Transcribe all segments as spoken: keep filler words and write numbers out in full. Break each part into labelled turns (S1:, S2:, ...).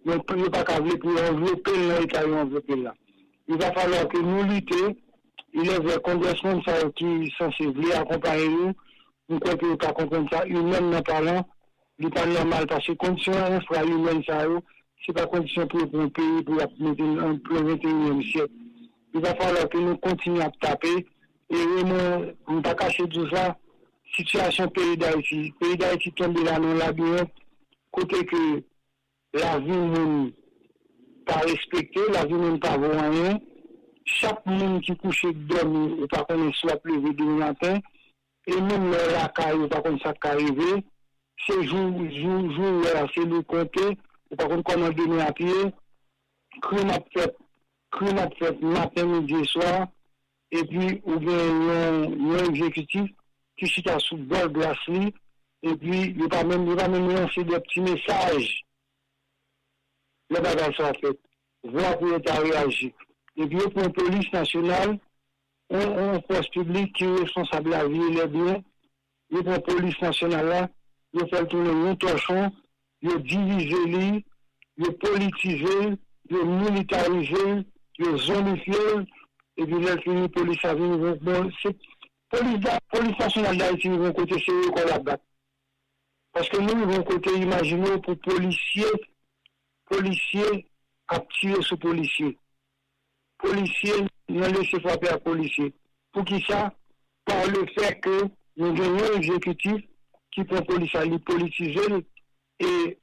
S1: Donc, il n'y a pas qu'à pour envelopper l'État et envelopper là. Il va falloir que nous luttions. Il y a des conditions qui sont censées accompagner nous. Nous croyons que nous ne comprenons ça. Humain, parlant, il n'est pas normal parce que conditions infra-humaines, ça, ce n'est pas condition pour un pays pour mettre un plein vingt et unième siècle. Il va falloir que nous continuions à taper. Et nous ne pas cacher tout ça. Situation pays d'Haïti. Pays d'Haïti tombe là dans le labyrinthe. Côté que la vie n'est pas respectée, la vie n'est pas rien. Chaque monde qui couche dormi, ou pas qu'on soit levé du matin, et même la caille, ou pas qu'on soit arrivé, c'est jour, jour, jour, c'est le côté, ou pas qu'on comment donner à pied, crime à fait, crime à fait matin, midi et soir, et puis, ou bien, un exécutif qui chita sous bord de la slip, et puis, il va même, il va même lancer des petits messages. Le bagage soit fait. Voir pour l'État réagir. Et puis, pour la police nationale, on, on force publique qui est responsable de la vie et les biens. Et pour la police nationale, là, il fait tourner un torchon, il diviser lui, il politiser, il militariser, il zonifier, et puis là, fini police à venir. Bon, c'est police, police nationale d'Haïti, ils vont côté sérieux qu'on la batte. Parce que nous, nous vont côté imaginer pour policiers, policiers à tirer sur policiers. Policiers, non laisser frapper à policiers. Pour qui ça? Par le fait que nous avons un exécutif qui prend police à lui politiser et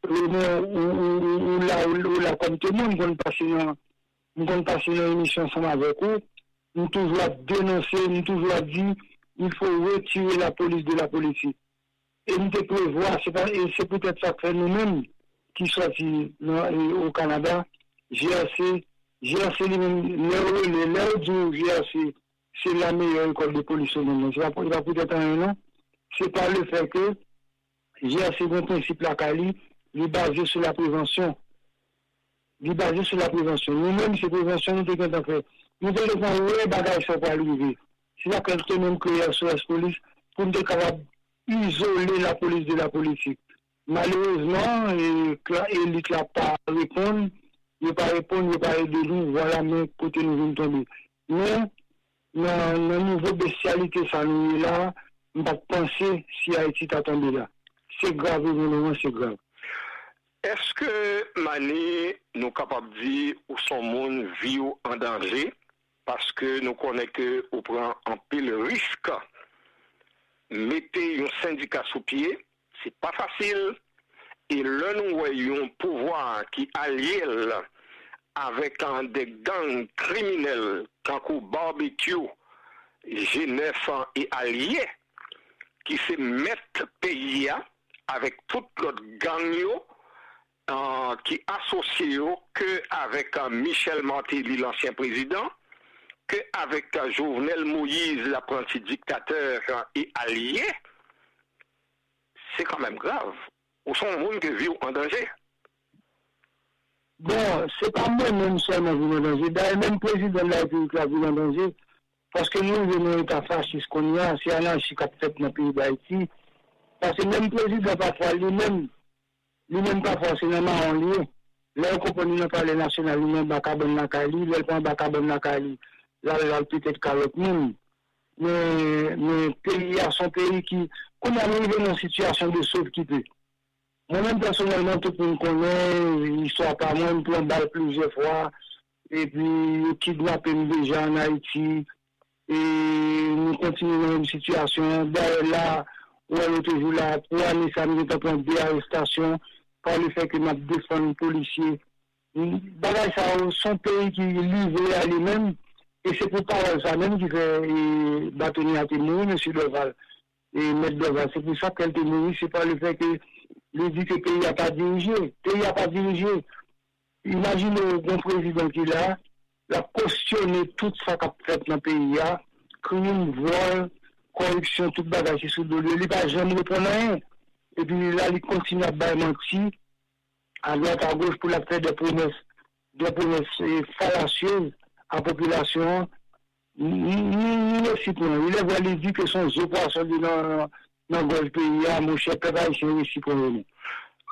S1: ou là, comme tout le monde, nous allons passer dans l'émission ensemble avec eux, nous toujours dénoncer, nous toujours dire il faut retirer la police de la politique. Et nous devons voir, c'est peut-être ça que nous-mêmes qui sommes au Canada, G R C, G R C, l'heure du G R C, c'est la meilleure école de police au monde. Il va peut-être un nom. C'est pas le fait que G R C, mon principe, la Cali, il est basé sur la prévention. Il est basé sur la prévention. Nous-mêmes, c'est prévention, nous devons faire. Nous devons faire un bagage pour arriver. C'est là que nous même créé S O S Police pour nous être capable d'isoler la police de la politique. Malheureusement, l'élite n'a pas répondu. Il n'a pas répondu, il n'a pas aidé nous, voilà, mais côté nous venons tomber. Mais, dans le niveau de bestialité, ça nous est là, on va penser si Haïti t'a tombé là. C'est grave, évidemment, c'est grave.
S2: Est-ce que, Mani, nous sommes capables de dire où son monde vit en danger? Parce que nous connaissons que on prend un pile risque. Mettez un syndicat sous pied, c'est pas facile. Et là, nous voyons un pouvoir qui allie avec un des gangs criminels, comme barbecue, G neuf et alliés, qui se mettent pays avec toute l'autre gang euh, qui associé que avec euh, Michel Martelly, l'ancien président, que avec euh, Jovenel Moïse, l'apprenti dictateur euh, et allié. C'est quand même grave. Où sont les gens qui vivent en danger?
S1: Bon, c'est pas moi-même seulement qui vivent en danger. D'ailleurs, même le président de la République qui vit en danger. Parce que nous, venons état fasciste qu'on y a, c'est l'anarchie qui a fait dans le pays d'Haïti. Parce que même le président, parfois, lui-même, lui-même, parfois, c'est vraiment en lieu. Là, on comprend le palais national, lui-même, Bakabon Nakali, là, il prend Bakabon Nakali, là, il a peut-être quarante mille. Mais, mais, pays, à son pays qui, qu'on est arrivé dans une situation de sauve-qui-peut. Moi-même, personnellement, tout le monde connaît, l'histoire par moi, je me prends balle plusieurs fois, et puis, kidnappé déjà en Haïti, et nous continuons dans la même situation. D'ailleurs, là, où elle est toujours là, pour aller samedi, nous avons des arrestations, par le fait que nous défendons les policiers. Voilà, ça, son pays qui est livré à lui-même, et c'est pour parler ça même qui fait bâtonnier à témoin, M. Deval, et M. Deval. C'est pour ça qu'elle témoigne, c'est pas le fait que il dit que le pays n'a pas dirigé. Le pays n'a pas dirigé. Imaginez un président qui est là, il a cautionné tout ça qu'a fait dans le pays, crime, vol, corruption, tout bagage sous le dos. Il n'a jamais répondu rien. Et puis là, il continue à mentir à droite, à gauche pour la faire des promesses, des promesses fallacieuses à la population. Il est citoyen. Il est vrai, il dit que son eaux poissons dans le pays, mon cher père, c'est aussi pour nous.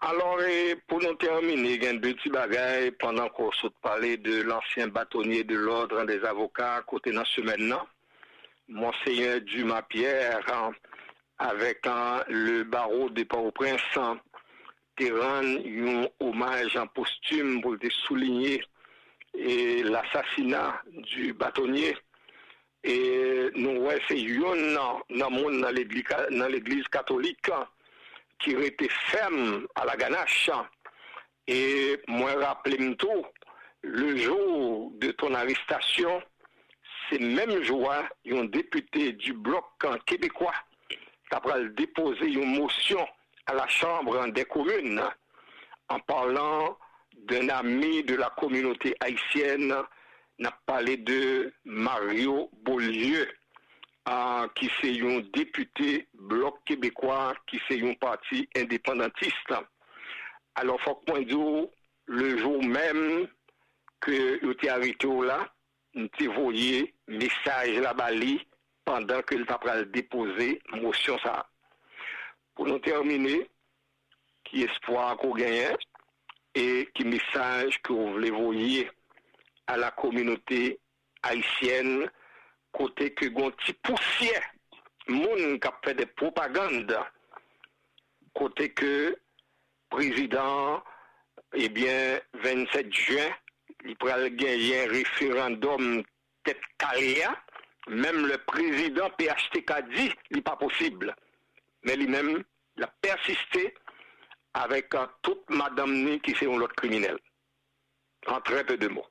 S2: Alors, et pour nous terminer, il y a deux petits bagailles pendant qu'on saute parler de l'ancien bâtonnier de l'ordre des avocats côté dans ce maintenant. Monseigneur Dumas Pierre, hein, avec hein, le barreau de Port-au-Prince, hein, te rend un hommage en posthume pour te souligner et l'assassinat du bâtonnier. Et nous voyons c'est une dans l'église dans l'église catholique qui était ferme à la ganache. Et moi rappelez-moi tout, le jour de ton arrestation, c'est même jour un député du bloc québécois qui a déposé une motion à la Chambre des communes en parlant d'un ami de la communauté haïtienne, n'a parlé de Mario Beaulieu, euh, qui c'est un député bloc québécois, qui c'est un parti indépendantiste. Alors, il faut que moi dise, le jour même que vous êtes arrêté là, nous avons envoyé message là-bas pendant que le a déposé motion ça. Pour nous terminer, qui espoir qu'on gagne et qui message que vous voulez envoyer à la communauté haïtienne, côté que gon petit poussière, moun qui a fait des propagandes, côté que président, eh bien, vingt-sept juin, il pourra gagner un référendum tête carrière, même le président P H T K dit qu'il n'est pas possible, mais lui-même, il a persisté avec uh, toute madame ni qui c'est un autre criminel. En très peu de mots.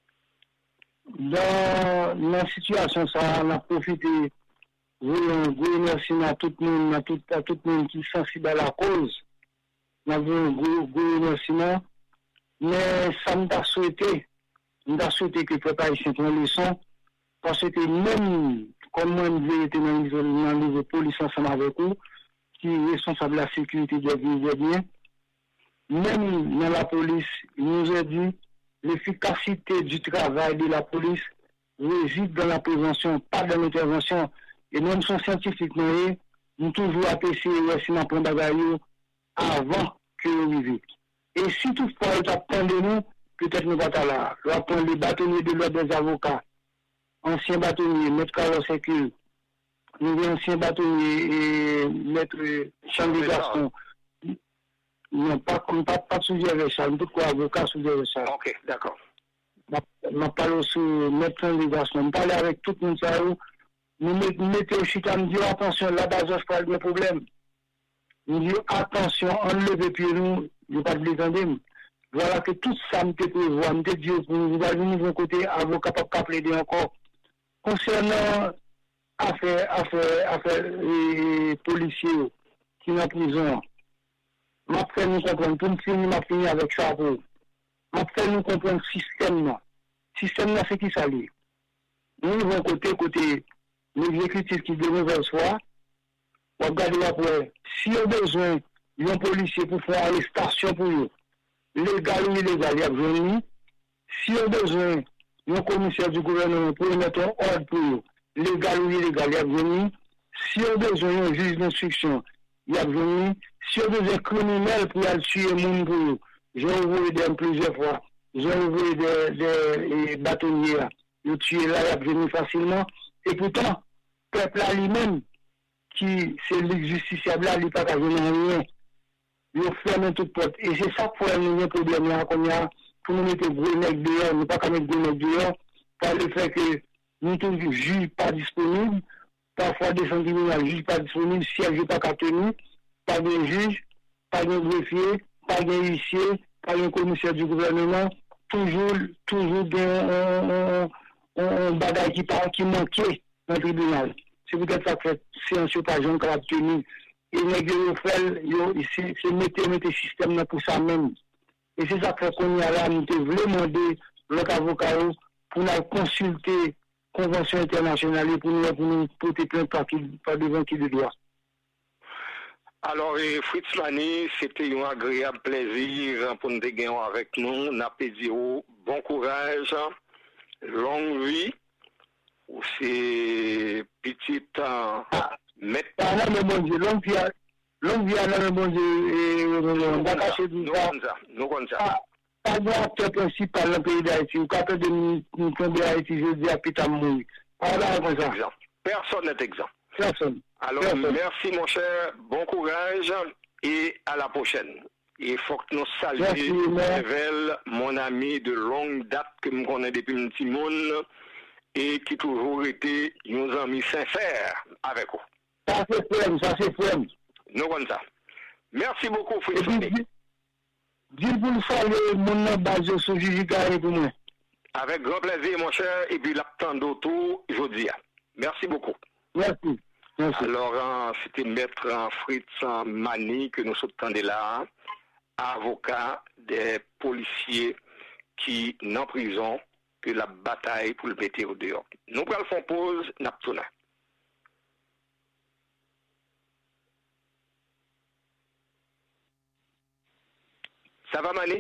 S1: Dans la situation, ça, on a profité, oui, un gros merci à tout le monde, à tout, à tout le monde qui est sensible à la cause. On a un gros, gros remerciement. Mais ça m'a souhaité, m'a souhaité que le peuple haïtien prenne leçon, parce que même, comme moi, je été dans le niveau de police ensemble avec vous, qui est responsable de la sécurité des biens et biens, même dans la police, il nous a dit l'efficacité du travail de la police réside dans la prévention, pas dans l'intervention. Et même son scientifique, nous avons toujours apprécié le point de avant que nous vivions. Et si toutefois, il apprend de nous, peut-être nous pas là. Il apprend les bâtonniers de l'ordre des avocats, anciens bâtonniers, maître Carlos Sécule, nous avons anciens bâtonniers et maître Charles Gaston. Non, pas, pas, pas suggérer ça, nous quoi avocat suggérer ça.
S2: Ok, d'accord.
S1: Je parle aussi maître de Gaston, je parle avec tout le monde, ça, nous mettons au chita, nous disons attention, là-bas, je parle de problème. Nous disons attention, enlevez puis nous, je ne pas de l'étendre. Voilà que tout ça, nous te prévoit, nous te disons pour nous aller de nouveau côté, avocat pas plaider encore. Concernant affaires, affaires, affaires et policiers qui sont en prison, je vais nous comprendre, pour nous finir, je vais finir avec ça. Je vais nous comprendre le système. Le système, c'est qui ça lié. Nous avons côté, côté l'exécutif qui de mauvaise foi. On regarde après, si on a besoin d'un policier pour faire l'arrestation pour eux, légal ou illégal, il y a besoin. Si on a besoin d'un commissaire du gouvernement pour mettre un ordre pour eux, légal ou illégal, il y a besoin. Si on a besoin d'un juge d'instruction, il y a besoin. Si on a besoin d'un criminel pour aller tuer les gens pour eux, j'ai envoyé des plusieurs fois, j'ai envoyé des, des, des bâtonniers là, ils tuent là, il y a besoin facilement. Et pourtant, le peuple là lui-même, qui c'est le justiciable là, il n'est pas qu'à venir rien. Il ferme toute porte. Et c'est ça pour nous un problème là, comme il pour nous mettre gros nègres dehors, nous pas qu'à mettre gros nègres dehors, par le fait que nous tous les juges pas disponibles, parfois des sentiments juges pas disponibles, siège pas qu'à tenir, pas de juge, pas de greffier, pas de huissier, pas de commissaire du gouvernement, toujours, toujours un bagage qui, qui manquait dans le tribunal. C'est peut-être ça que c'est un surpagent qu'on a tenu. Et c'est mettre le système pour ça même. Et c'est ça qu'on a là, nous devons demander notre avocat pour nous consulter la Convention internationale pour nous, pour nous porter plainte par devant qui de droit.
S2: Alors, Fritz Mani, c'était un agréable plaisir pour nous gagner avec nous. Nous avons dit bon courage, longue vie. Ou c'est petit temps.
S1: Ah, mais bon Dieu, longue vie, Longue vie à le bon Dieu, on va cacher du ça.
S2: Nous comme ça.
S1: Pas de acteur principal dans le pays d'Haïti, ou quand de nous tomber à Haïti, je dis à Peter Moui. Pas là comme ça.
S2: Personne n'est exempt.
S1: Personne.
S2: Alors,
S1: Personne.
S2: Merci mon cher, bon courage et à la prochaine. Il faut que nous saluions Revel, mon ami de longue date que je connais depuis un petit monde et qui toujours été nos amis sincères avec vous.
S1: Ça c'est ferme, ça c'est ferme.
S2: Nous comme ça. Merci beaucoup, Fritz.
S1: Dis pour nous saluer mon nom basé sur Gigi Carré pour moi.
S2: Avec grand plaisir, mon cher, et puis l'attendre autour, je dis. Merci beaucoup.
S1: Merci. Merci.
S2: Alors, c'était Maître Fritz Mani que nous sommes là, avocat des policiers qui, en prison, que la bataille pour le mettre au dehors. Nous allons faire pause, Naptona. Ça va, Mani?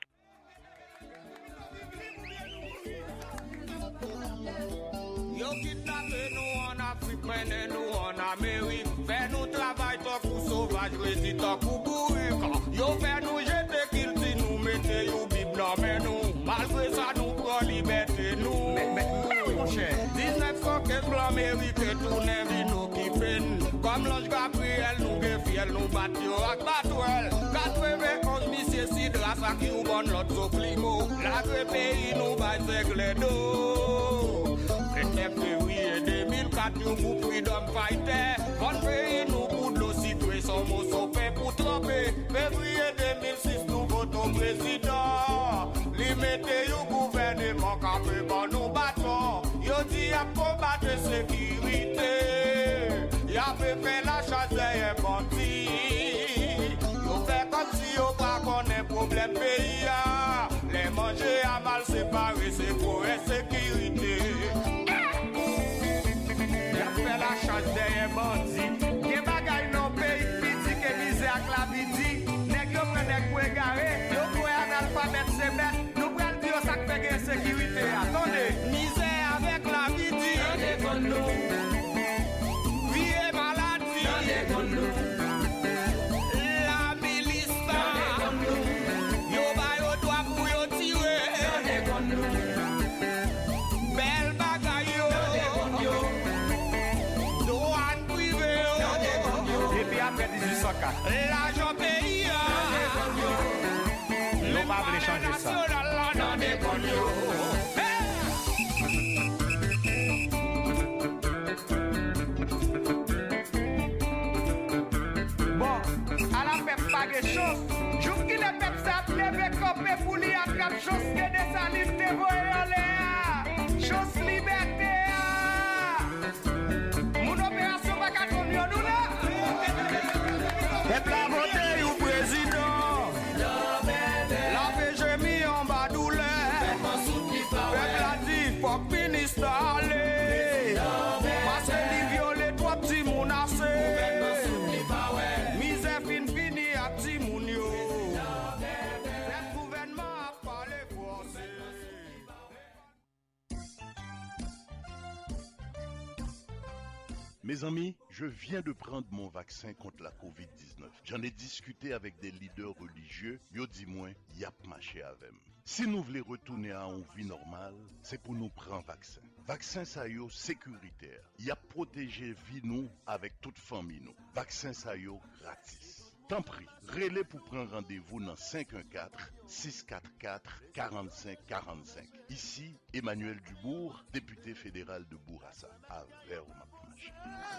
S3: Yo kidnappé nous en Afrique, mené nous en Amérique. Fait nous travail tant coup sauvage, résiste tant coup bourrique. Yo fait nous jeter qu'il dit nous mettez you bible mais nous. Malgré ça nous prend liberté nous. Mais, mais, mais mon cher. dix-neuf cent quinze l'Amérique et tout n'est nous qui peine. Comme l'ange Gabriel nous guéfiel nous battu ak batouel. quatre-vingt-onze monsieur Sidra ça qui nous bonne l'autre soplimo. La gré pays nous baille sègle d'eau. vingt-neuf février deux mille quatre, nous pour Freedom Fighter. Bon pays, nous pour nos citoyens, son mot sont fait pour tromper. Février deux mille six, nous votons président. Limiter le gouvernement, campé bon nous battons. Yo dit à combattre sécurité. Y'a fait la chasse des bandits. Yo fait comme si yo pas connaît problème pays. Les manger à mal séparés, c'est pour insécurité. La chasse des bandits. Des bagailles non pays physique et misère avec la vie. Nèg yo prend nèg pour égarer. Yo pour analphabète c'est bête. Nous pral dire ça que fait insécurité. Attendez, misère avec la vie. Attendez con nous. Vie et maladie. Attendez con nous. La milice. Attendez con nous. Yo ba yo doit pour yo tirer. Attendez con nous. Belle bagaille yo. Attendez con yo. L'argent pays,
S4: nous pas voulu changer ça.
S3: Bon, à la pep pas de chose. Jour qui le pep s'appelait Bekopé pour lui attrape chose que des salines te voyons les chose liberté. Mon opération va qu'à ton nous là. Peuple a voté au président. La P G mis en bas douleur. Peuple a dit faut que ministre aller. Parce qu'il viole trois petits mounacés. Misère fin fini à petits mounio. Le gouvernement a parlé forcé.
S5: Mes amis, je viens de prendre mon vaccin contre la covid dix-neuf. J'en ai discuté avec des leaders religieux, yo dit moi, yap marché avec. Si nous voulons retourner à une vie normale, c'est pour nous prendre vaccin. Vaccin ça yo sécuritaire. Y a protégé vie nous avec toute famille nous. Vaccin ça yo gratis. Tant pis, relais pour prendre rendez-vous dans cinq un quatre, six quatre quatre, quarante-cinq quarante-cinq. Ici, Emmanuel Dubourg, député fédéral de Bourassa, à Vers-Mapmache.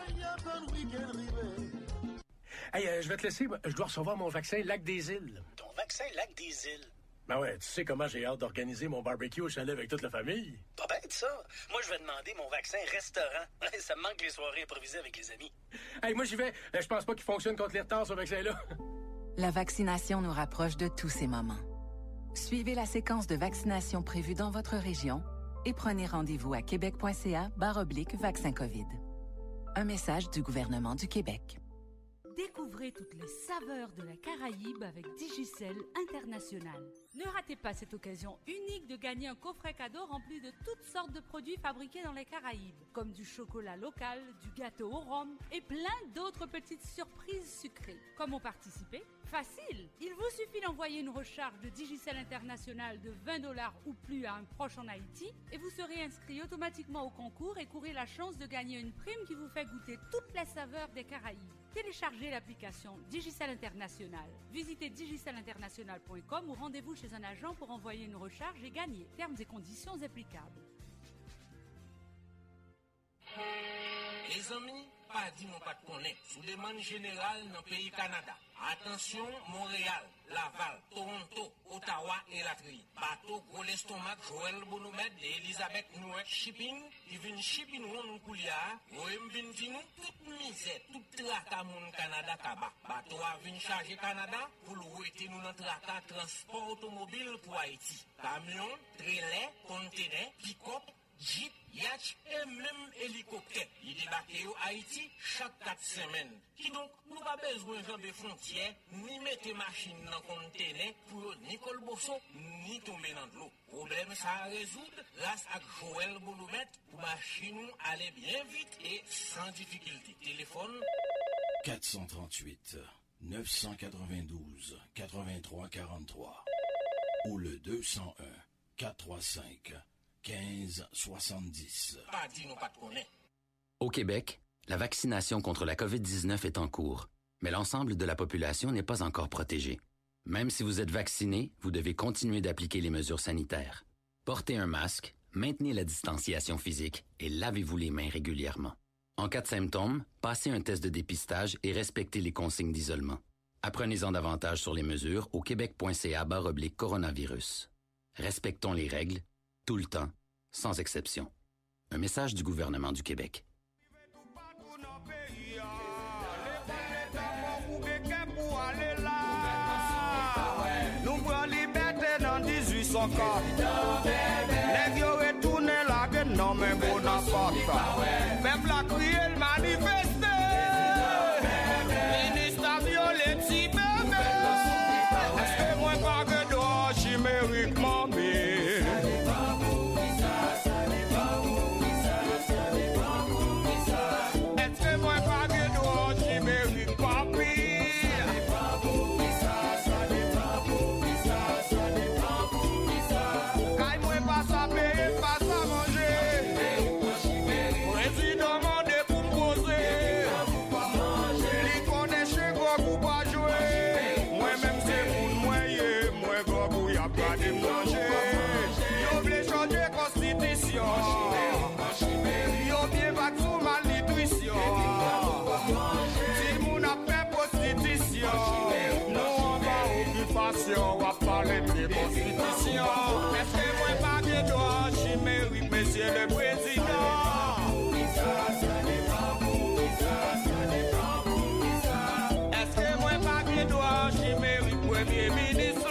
S6: Hey, euh, je vais te laisser, je dois recevoir mon vaccin Lac des Îles.
S7: Ton vaccin Lac des Îles?
S6: Ben ouais, tu sais comment j'ai hâte d'organiser mon barbecue au chalet avec toute la famille.
S7: Pas bête ça. Moi, je vais demander mon vaccin restaurant. Ça me manque les soirées improvisées avec les amis.
S6: Hey, moi j'y vais. Je pense pas qu'il fonctionne contre les retards, ce vaccin-là.
S8: La vaccination nous rapproche de tous ces moments. Suivez la séquence de vaccination prévue dans votre région et prenez rendez-vous à québec.ca barre oblique vaccin COVID. Un message du gouvernement du Québec.
S9: Découvrez toutes les saveurs de la Caraïbe avec Digicel International.
S4: Ne ratez pas cette occasion unique de gagner un coffret cadeau rempli de toutes sortes de produits fabriqués dans les Caraïbes, comme du chocolat local, du gâteau au rhum et plein d'autres petites surprises sucrées. Comment participer? Facile! Il vous suffit d'envoyer une recharge de Digicel International de vingt dollars ou plus à un proche en Haïti et vous serez inscrit automatiquement au concours et courez la chance de gagner une prime qui vous fait goûter toutes les saveurs des Caraïbes. Téléchargez l'application Digicel International. Visitez digicel international point com ou rendez-vous chez un agent pour envoyer une recharge et gagner. Termes et conditions applicables.
S9: Les amis, pas dit mon pas de connaître. Sous demande générale dans le pays Canada. Attention, Montréal, Laval, Toronto, Ottawa et Latrie. Bateau gros l'estomac Joël Bonhomet de Elisabeth Nouet Shipping. Ils viennent shipping nous couliard. Ou viennent nous toute misère, toute traka mon Canada kaba. Bateau a venu charger Canada pour le nous dans traka transport automobile pour Haïti. Camion, trailer, conteneur, pick-up, Jeep, yacht et même hélicoptère. Il débarque au Haïti chaque quatre semaines. Qui donc, nous pas besoin de frontières, ni mettre machine dans conteneur pour ni colbosso, ni tomber dans l'eau. Problème ça à résoudre grâce à Joël Bonhomet pour machine aller bien vite et sans difficulté. Téléphone
S10: quatre cent trente-huit, neuf cent quatre-vingt-douze, quatre-vingt-trois quarante-trois ou le deux cent un, quatre cent trente-cinq, quinze soixante-dix.
S9: Pas dit non pas de connaître.
S11: Au Québec, la vaccination contre la covid dix-neuf est en cours, mais l'ensemble de la population n'est pas encore protégée. Même si vous êtes vacciné, vous devez continuer d'appliquer les mesures sanitaires. Portez un masque, maintenez la distanciation physique et lavez-vous les mains régulièrement. En cas de symptômes, passez un test de dépistage et respectez les consignes d'isolement. Apprenez-en davantage sur les mesures au québec.ca barre oblique coronavirus. Respectons les règles, tout le temps, sans exception. Un message du gouvernement du Québec.
S3: Nous prenons liberté dans dix-huit cent quatre. Les gars retournent la gueule, non mais Bonaparte. Peuple a crié le manifester. Ministre a violé petit bébé. Est-ce que moi pas que dehors chimériquement mais on va parler de constitution. Est-ce que moi pas de droit chimérique, monsieur le président? Est-ce que moi pas de droit chimérique, premier ministre?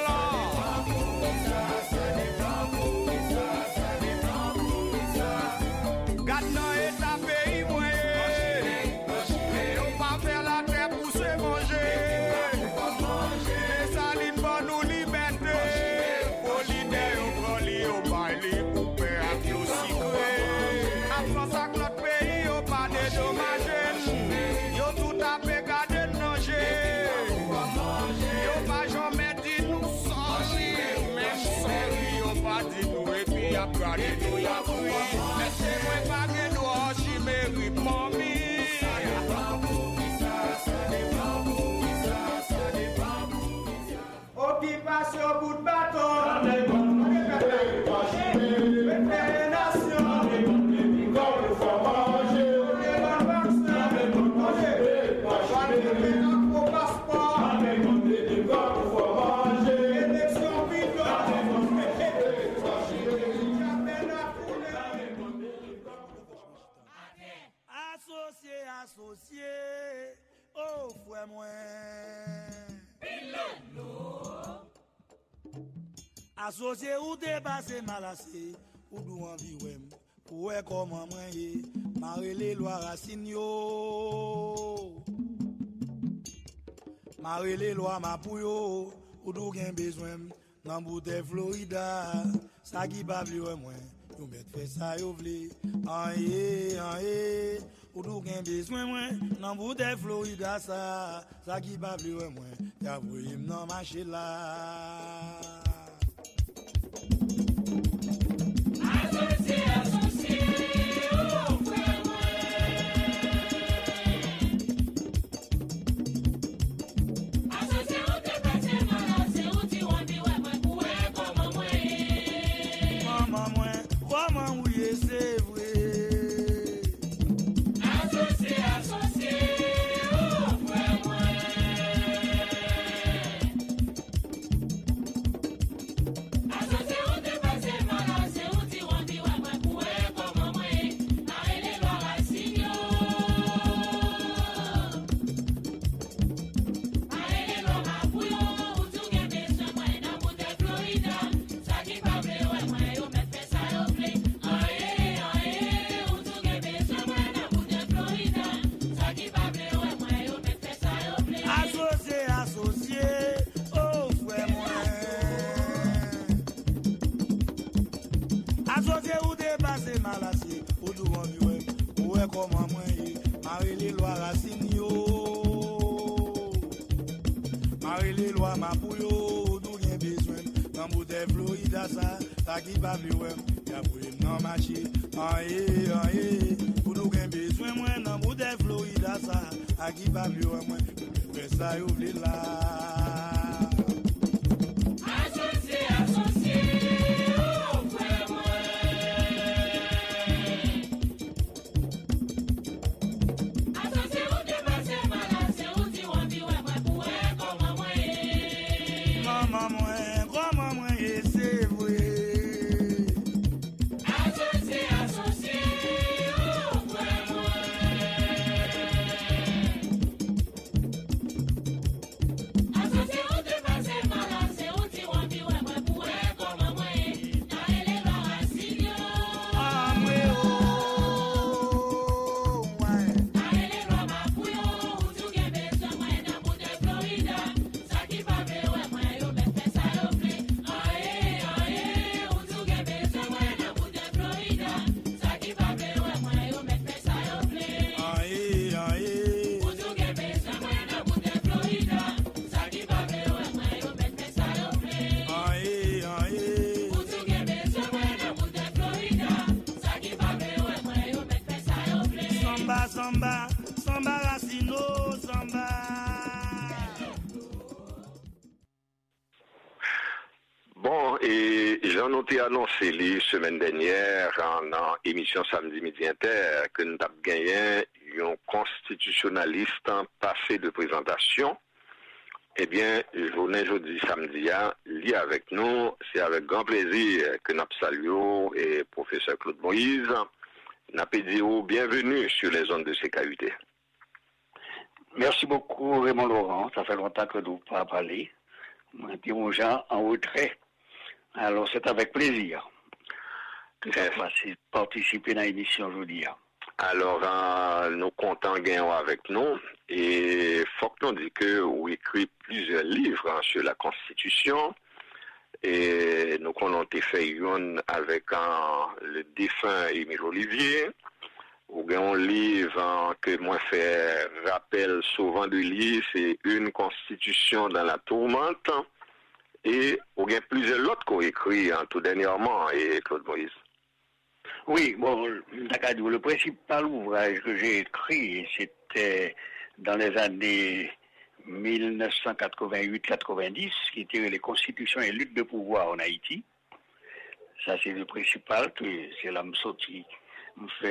S3: Garde dans l'état pays moyen. On va faire la terre pour se manger. Laissez-moi pas que doigt chimérique, mamie. Occupation bout de bâton. Associé, oh frère moi. Associé ou dépassé malassé, ou dou envie wem, pour comment moi y, marrer les lois racines yo. Marrer les lois ma pou yo, ou dou gen besoin,
S12: dans bout de Florida, ça qui pas plus moi, yo met fait ça yo vle. Ah eh ah eh, ou tout gain besoin moi, dans bout de Florida ça, ça qui pas plus moi, y'a voyé dans marché là.
S13: Associé, associé, oh frère moi. Associé, on te passe mal, c'est où tu vas dire ouais moi pour comment moi.
S12: Maman moi, comment oui c'est vrai.
S13: Associé, associé, oh frère moi. Associé, on te passe mal, c'est où tu vas dire ouais moi pour comment moi. Arrête les lois racines. Arrête les lois rapouillons, ou tout gain besoin moi dans bout de Florida. Ça qui pas vrai ouais moi yo met fait ça yo vle. Aïe aïe, ou tout gain besoin moi dans bout de Florida. Ça qui pas vrai ouais moi yo met fait ça yo vle.
S12: Associé, associé, oh frère moi. Associé ou dépassé malassé, ou tout vendu ouais. Ouais comment moi, Marie les lois racines yo. Marie les lois ma pou yo, tout gain besoin. Dans bout de Florida ça, ça qui pas plus ouais. Y'a pour him dans marché. Aïe aïe, ou tout gain besoin moi dans bout de Florida ça, ça qui pas plus ouais moi. Fais ça yo vle là.
S13: Associé, associé, oh frère moi. Associé, ou te passe mal, c'est où tu vas dire ouais moi pour comment moi.
S12: Maman moi, comment moi c'est vrai.
S13: Associé, associé, oh frère moi. Associé, ou te passe mal, c'est où tu vas dire ouais moi pour comment moi. Arrête les lois racines.
S12: Ah moi oh, ouais.
S13: Arrête les lois rapouillons, ou tout gain besoin moi dans bout de Florida. Ça qui pas vrai ouais moi yo met fait ça yo vle. Aïe aïe, ou tout gain besoin moi dans bout de Florida. Ça qui pas vrai ouais moi yo met fait ça yo vle.
S12: Aïe aïe.
S13: Ou tout gain besoin moi dans bout de Florida. Ça qui pas vrai ouais moi yo met fait ça yo vle.
S12: Aïe aïe.
S13: Ou tout gain besoin moi dans bout de Florida. Ça qui pas vrai ouais moi yo met fait ça yo vle.
S12: Samba samba, samba racino, samba.
S2: Bon, et j'en ai annoncé la semaine dernière en émission Samedi Midi Inter que nous avons gagné un constitutionnaliste passé de présentation. Eh bien, journée jeudi samedi, lié avec nous, c'est avec grand plaisir que nous saluons et professeur Claude Moïse. Nous avons dit bienvenue sur les zones de C K U T.
S14: Merci beaucoup Raymond Laurent, ça fait longtemps que nous pas parlé. Moi, Pierre Jean en retrait. Alors c'est avec plaisir que je vais participer dans l'émission aujourd'hui.
S2: Alors, euh, nous comptons gagner avec nous et faut que nous disions que vous écrit plusieurs livres hein, sur la Constitution et nous avons fait une avec hein, le défunt Émile Olivier. Ou un livre hein, que moi fais rappel souvent de lire, c'est Une Constitution dans la tourmente. Et il y a plusieurs autres qu'on écrit hein, tout dernièrement, et Claude Moïse.
S14: Oui, bon, le principal ouvrage que j'ai écrit, c'était dans les années mille neuf cent quatre-vingt-huit quatre-vingt-dix, qui était les constitutions et lutte de pouvoir en Haïti. Ça, c'est le principal, c'est là que je fais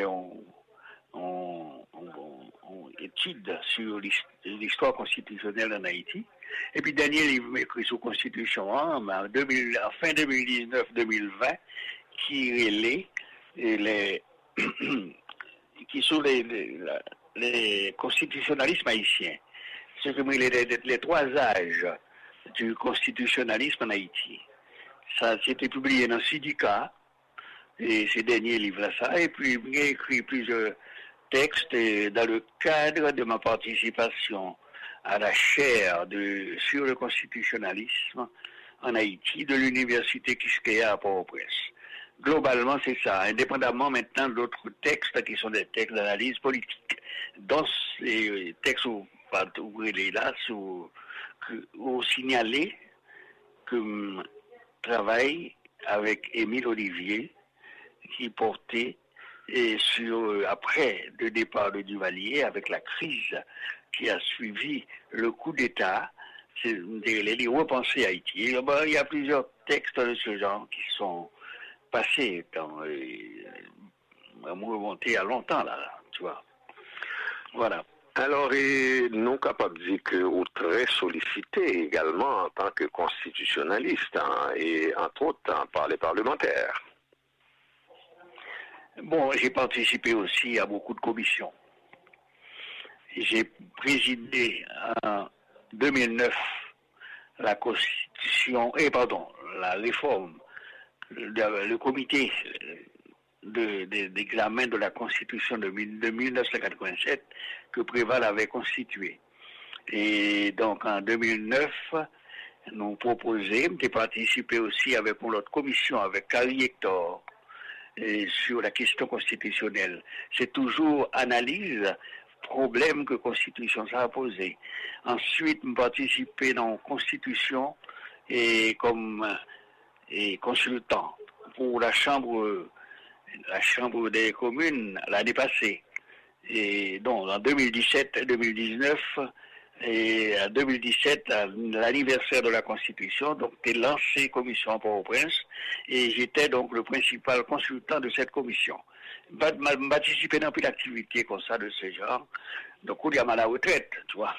S14: une étude sur l'histoire constitutionnelle en Haïti. Et puis, dernier livre écrit sur Constitution, hein, en, deux mille, en fin deux mille dix-neuf deux mille vingt, qui relait les, qui sont les, les, les constitutionnalismes haïtiens. Ce que les, les, les trois âges du constitutionnalisme en Haïti. Ça, c'était publié dans Syndicat, et ces derniers livres-là, ça. Et puis, j'ai écrit plusieurs textes dans le cadre de ma participation à la chaire de, sur le constitutionnalisme en Haïti de l'université Quisqueya à Port-au-Prince. Globalement, c'est ça, indépendamment maintenant d'autres textes qui sont des textes d'analyse politique. Dans ces textes où, où il est là, où, où signalé que je travaille avec Émile Olivier qui portait et sur après le départ de Duvalier avec la crise qui a suivi le coup d'État, c'est les repenser Haïti. Il y a plusieurs textes de ce genre qui sont passés dans euh, remonté à longtemps là, tu vois. Voilà.
S2: Alors, et nous capables de dire que vous très sollicité également en tant que constitutionnaliste, hein, et entre autres hein, par les parlementaires.
S14: Bon, j'ai participé aussi à beaucoup de commissions. J'ai présidé en deux mille neuf la constitution, et eh, pardon, la réforme, le, le comité de, de, d'examen de la constitution de, de mille neuf cent quatre-vingt-sept que Préval avait constitué. Et donc en deux mille neuf, nous proposons de participer aussi avec une autre commission, avec Carrie Hector, et sur la question constitutionnelle. C'est toujours analyse, problème que la Constitution ça a posé. Ensuite, nous participons dans la Constitution et comme et consultant pour la Chambre, la Chambre des communes l'année passée. Et donc en deux mille dix-sept deux mille dix-neuf, et en deux mille dix-sept, à l'anniversaire de la Constitution, donc j'ai lancé commission à Port-au-Prince et j'étais donc le principal consultant de cette commission. Je participé dans plus d'activités comme ça de ce genre. Donc on y a mal à la retraite, tu vois.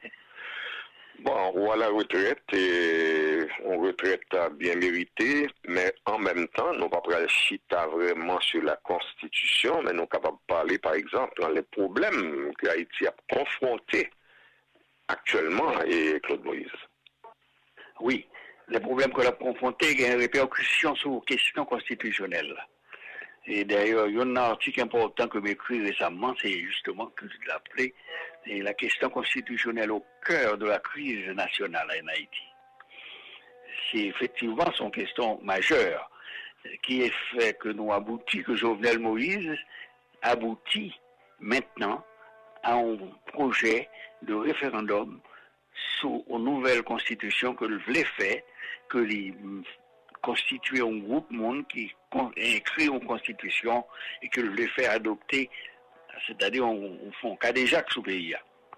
S2: Bon, ou à la retraite, et une retraite bien méritée, mais en même temps, nous ne pouvons pas chiter vraiment sur la Constitution, mais nous sommes capables de parler, par exemple, dans les problèmes que Haïti a confrontés actuellement, et Claude Moïse.
S14: Oui, les problèmes que l'on a confrontés, il y a une répercussion sur les questions constitutionnelles. Et d'ailleurs, il y a un article important que j'ai écrit récemment, c'est justement que je l'ai appelé la question constitutionnelle au cœur de la crise nationale en Haïti. C'est effectivement son question majeure qui est fait que nous aboutit, que Jovenel Moïse aboutit maintenant à un projet de référendum sur une nouvelle constitution que le voulait faire, que les constituer un groupe monde qui écrit une constitution et que le faire adopter, c'est-à-dire on, on fait un cas déjà sous pays.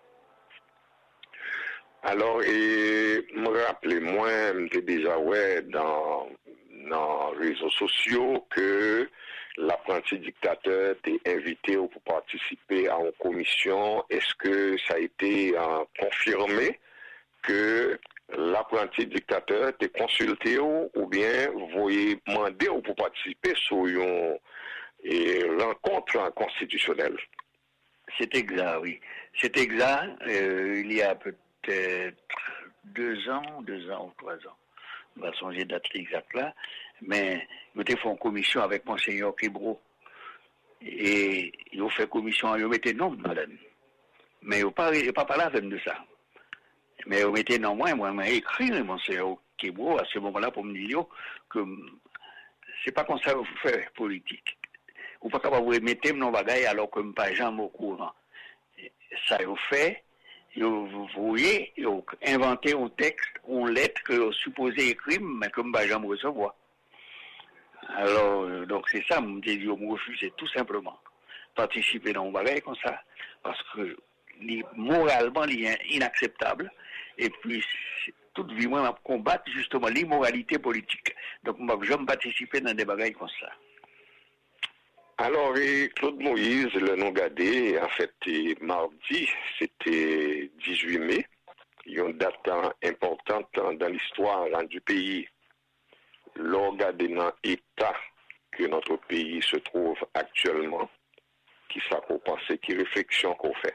S2: Alors, et me rappelez, moi, j'ai déjà ouais dans dans les réseaux sociaux que l'apprenti dictateur était invité pour participer à une commission. Est-ce que ça a été euh, confirmé que l'apprenti dictateur était consulté ou, ou bien vous voyez demander pour participer sur une et rencontre constitutionnelle?
S14: C'est exact, oui. C'est exact. Euh, il y a peut-être deux ans, deux ans ou trois ans. On va changer de date exacte là. Mais nous avons fait une commission avec Monseigneur Kebro. Et ils ont fait commission, ils ont mis non, madame. Mais ils n'ont pas, pas parlé avec de ça. Mais ils ont mis non, moi, moi, j'ai écrit Monseigneur Kebro à ce moment-là pour me dire que c'est pas comme ça que vous faites politique. Ou pas capable de mettre dans bagaille alors que je ne suis pas jamais au courant. Ça, ils ont fait, vous voyez, ils ont inventé un texte, une lettre que vous supposez écrire, mais que je ne vais jamais recevoir. Alors, donc c'est ça, je me dis, je me refuse tout simplement participer dans un bagaille comme ça, parce que moralement, il est inacceptable, et puis toute vie, moi, je combattre justement l'immoralité politique. Donc, je ne vais jamais participer dans des bagailles comme ça.
S2: Alors, et Claude Moïse, le nom gardé, en fait, mardi, c'était dix-huit mai, une date importante dans l'histoire du pays. L'organe dans l'état que notre pays se trouve actuellement, qui ça qu'on pense, qui réflexion qu'on fait?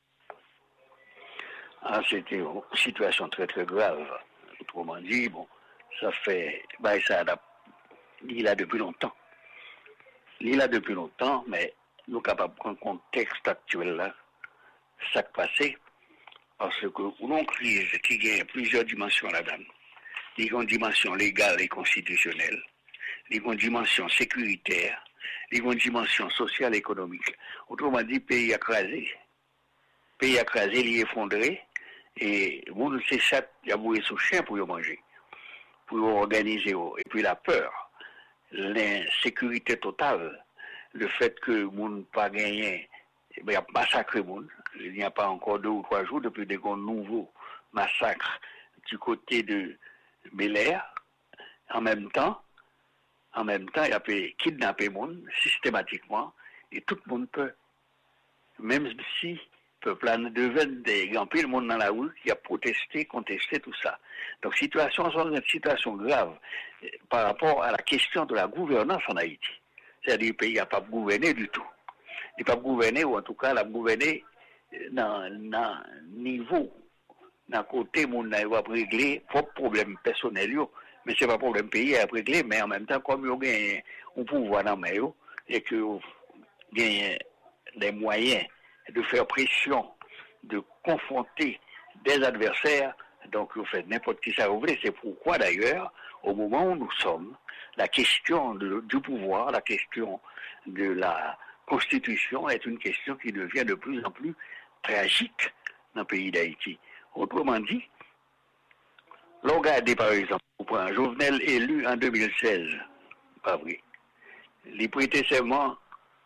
S14: Ah, c'était une situation très très grave. Autrement dit, bon, ça fait, bah, ça il est là depuis longtemps. Il est là depuis longtemps, mais nous sommes capables de prendre le contexte actuel là, ça qui passé, parce que nous avons une crise qui a plusieurs dimensions là-dedans. il y a une dimension légale et constitutionnelle, il y a une dimension sécuritaire, il y a une dimension sociale et économique. Autrement dit, pays écrasé. Pays écrasé, il est effondré, et vous, c'est ça, il y a boué sous chien pour y manger, pour y organiser. Et puis la peur, l'insécurité totale, le fait que le monde n'a pas gagné, il y a massacré le monde. Il n'y a pas encore deux ou trois jours depuis des nouveaux massacres du côté de Bel Air. En même temps, en même temps, il y a kidnappé le monde systématiquement, et tout le monde peut, même si le peuple a devenu des grands pays, le monde dans la rue qui a protesté, contesté tout ça. Donc, situation, c'est une situation grave par rapport à la question de la gouvernance en Haïti. C'est-à-dire que le pays n'a pas gouverné du tout. Il n'a pas gouverné, ou en tout cas, il a gouverné dans le niveau, dans le côté où on a réglé propre problème personnel, mais ce n'est pas problème pays à régler, mais en même temps, comme il y a un pouvoir dans le et que il y a des moyens de faire pression, de confronter des adversaires, donc vous faites n'importe qui ça vous voulez. C'est pourquoi d'ailleurs, au moment où nous sommes, la question de, du pouvoir, la question de la Constitution est une question qui devient de plus en plus tragique dans le pays d'Haïti. Autrement dit, l'on regarde par exemple, on prend Jovenel élu en deux mille seize, pas vrai. Il prêtait serment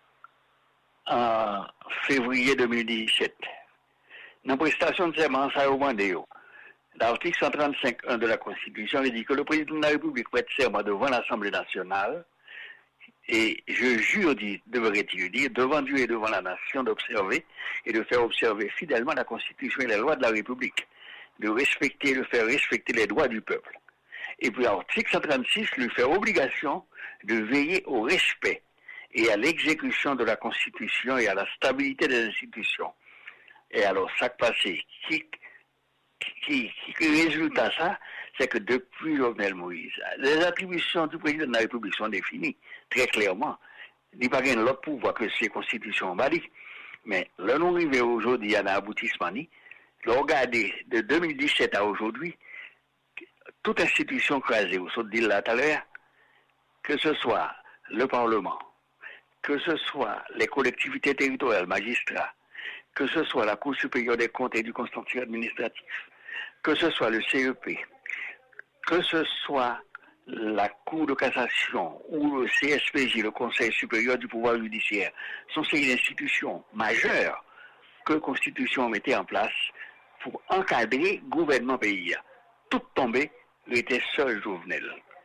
S14: en février deux mille dix-sept. Dans la prestation de serment, ça a demandé. L'article cent trente-cinq point un de la Constitution dit que le président de la République prête serment devant l'Assemblée nationale et je jure, dit, devrait-il dire, devant Dieu et devant la nation d'observer et de faire observer fidèlement la Constitution et les lois de la République, de respecter et de faire respecter les droits du peuple. Et puis l'article cent trente-six lui fait obligation de veiller au respect et à l'exécution de la Constitution et à la stabilité des institutions. Et alors, ça qui passé, qui, qui, qui résulte à ça, c'est que depuis Jovenel Moïse, les attributions du président de la République sont définies très clairement. Il n'y a pas l'autre pouvoir que ces constitutions bali. Mais là, nous arrivons aujourd'hui à l'aboutissement. Regardez, de deux mille dix-sept à aujourd'hui, toute institution crasée, vous avez dit là tout à l'heure, que ce soit le Parlement, que ce soit les collectivités territoriales, magistrats, que ce soit la Cour supérieure des comptes et du contentieux administratif, que ce soit le C E P, que ce soit la Cour de cassation ou le C S P J, le Conseil supérieur du pouvoir judiciaire, sont ces institutions majeures que la Constitution mettait en place pour encadrer le gouvernement pays. Tout tombé, il était seul Jovenel.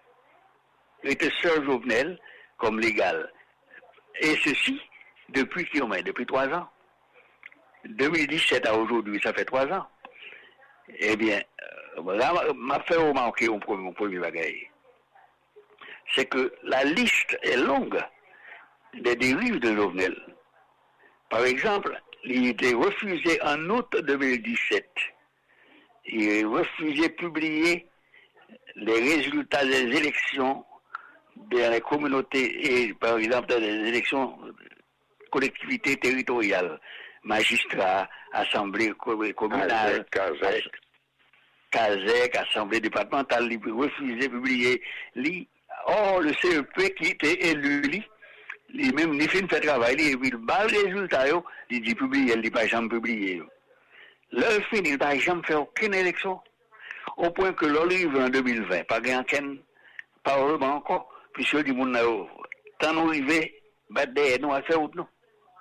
S14: Il était seul Jovenel comme légal. Et ceci, depuis qui on depuis trois ans. deux mille dix-sept à aujourd'hui, ça fait trois ans. Eh bien, là, m'a fait remarquer mon premier, mon premier bagage. C'est que la liste est longue des dérives de Jovenel. Par exemple, il était refusé en août deux mille dix-sept. Il a refusé de publier les résultats des élections dans les communautés et, par exemple, dans les élections collectivités territoriales, magistrats, assemblée communale, CASEC, assemblée départementale, il a refusé de publier. Or, le C E P qui était élu, il même ni fait de travail, il a bas le résultat, il dit publier, il n'a pas jamais publié. Là, il finit, il n'a jamais fait aucune élection. Au point que l'olive en deux mille vingt, pas gain aucun parlement encore, puisque du monde tant nous arrivé, bah derrière nous à faire autre non.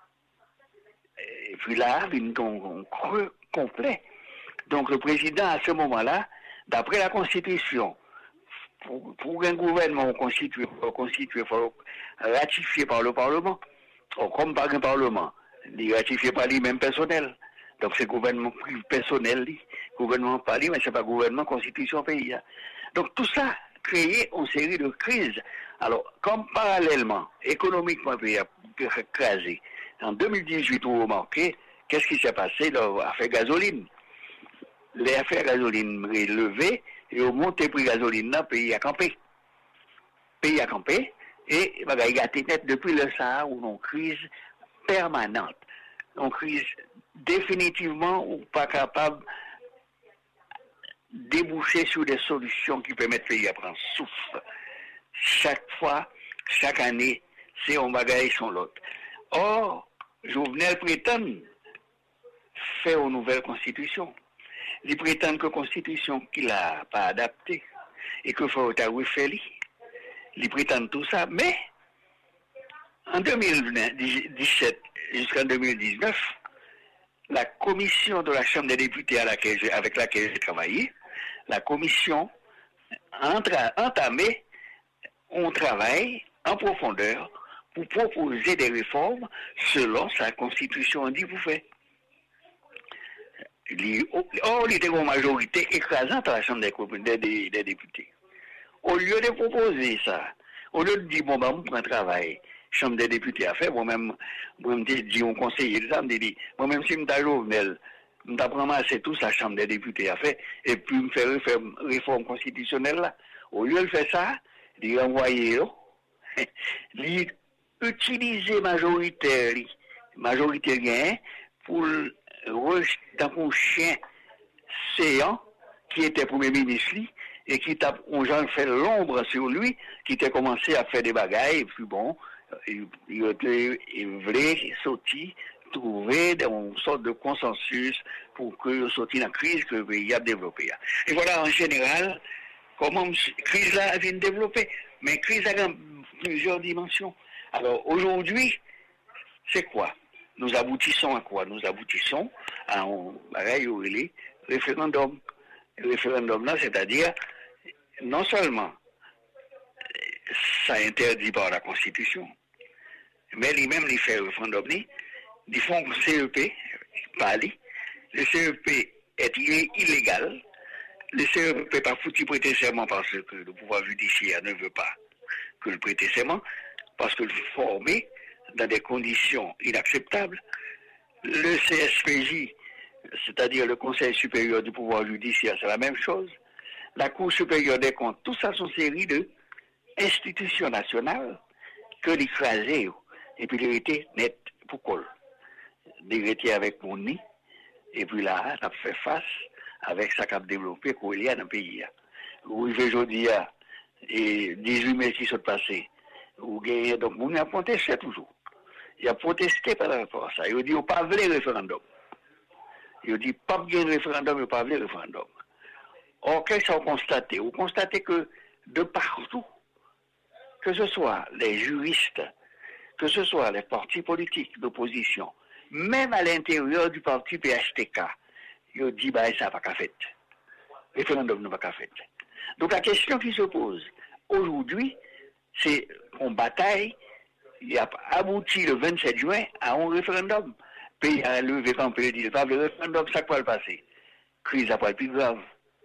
S14: Et puis là, il y a un creux complet. Donc le président à ce moment-là, d'après la Constitution, pour, pour un gouvernement constitué, constitué, il faut ratifier par le Parlement, ou comme par un Parlement, il ratifié par lui-même personnel. Donc c'est gouvernement personnel, gouvernement pas lui, mais c'est pas gouvernement, constitution pays. Donc tout ça créé une série de crises. Alors, comme parallèlement, économiquement, le pays a crasé. En deux mille dix-huit, vous remarquez, qu'est-ce qui s'est passé dans l'affaire gasoline? Les affaires gasoline relevées, et au monté prix gasoline, le pays a campé. Le pays a campé, et il y a net depuis le Sahara où une crise permanente. Une crise définitivement ou pas capable déboucher sur des solutions qui permettent de faire prendre souffle. Chaque fois, chaque année, c'est un bagage sur l'autre. Or, Jovenel prétend faire une nouvelle constitution. Il prétend que la constitution qu'il n'a pas adaptée et que faut refaire. Il prétend tout ça, mais en deux mille dix-sept jusqu'en deux mille dix-neuf, la commission de la Chambre des députés à laquelle j'ai- avec laquelle j'ai travaillé, la commission a entra- entamé un travail en profondeur pour proposer des réformes selon sa constitution dit pour faire. Il- Or, il était une majorité écrasante à la Chambre des, des- des- des députés. Au lieu de proposer ça, au lieu de dire, bon, ben, on prend un travail, Chambre des députés à faire, moi-même, moi, je dis au conseiller de ça, je dis, moi-même, si je suis Jovenel, je vais ramasser tout ça, Chambre des députés à faire, et puis me faire réforme, réforme constitutionnelle là. Au lieu de faire ça, il envoyer, il utiliser majoritaire, majorité gain, pour rejeter un chien séant, qui était Premier ministre, et qui t'a, on j'en fait l'ombre sur lui, qui t'a commencé à faire des bagailles, et puis bon, il, il, était- il voulait sortir, trouver une sorte de consensus pour que sortir de la crise que le pays a développée. Et voilà, en général, comment la crise là vient de développer. Mais crise a plusieurs dimensions. Alors aujourd'hui, c'est quoi? Nous aboutissons à quoi? Nous aboutissons à un pareil au référendum. Le référendum là, c'est-à-dire, non seulement ça interdit par la Constitution, mais lui-même, il fait le référendum, ils font C E P, pas lui. Le C E P est illé- illégal. Le C E P n'est pas foutu prêter serment parce que le pouvoir judiciaire ne veut pas que le prêter serment, parce que le formé dans des conditions inacceptables. Le C S P J, c'est-à-dire le Conseil supérieur du pouvoir judiciaire, c'est la même chose. La Cour supérieure des comptes, tout ça sont séries de institutions nationales que l'écraser et puis l'hérité net pour col. L'hérité avec mon nez, et puis là, on a fait face avec ça qu'a développé qu'il y a dans le pays. Où il fait aujourd'hui, et dix-huit mai qui sont passés, où gagne, donc on a protesté toujours. Il a protesté par rapport à ça. Il a dit, on pas veut le référendum. Il a dit, pas bien le référendum, il pas veut le référendum. Or, qu'est-ce qu'on constate? On constate que de partout, que ce soit les juristes, que ce soit les partis politiques d'opposition, même à l'intérieur du parti P H T K, ils ont dit, bah, ça n'a pas qu'à fait. Le référendum n'a pas qu'à fait. Donc la question qui se pose aujourd'hui, c'est qu'on bataille, il a abouti le vingt-sept juin à un référendum. Pays a levé quand on peut dire, le référendum, ça peut le passer. Crise n'a pas le plus grave.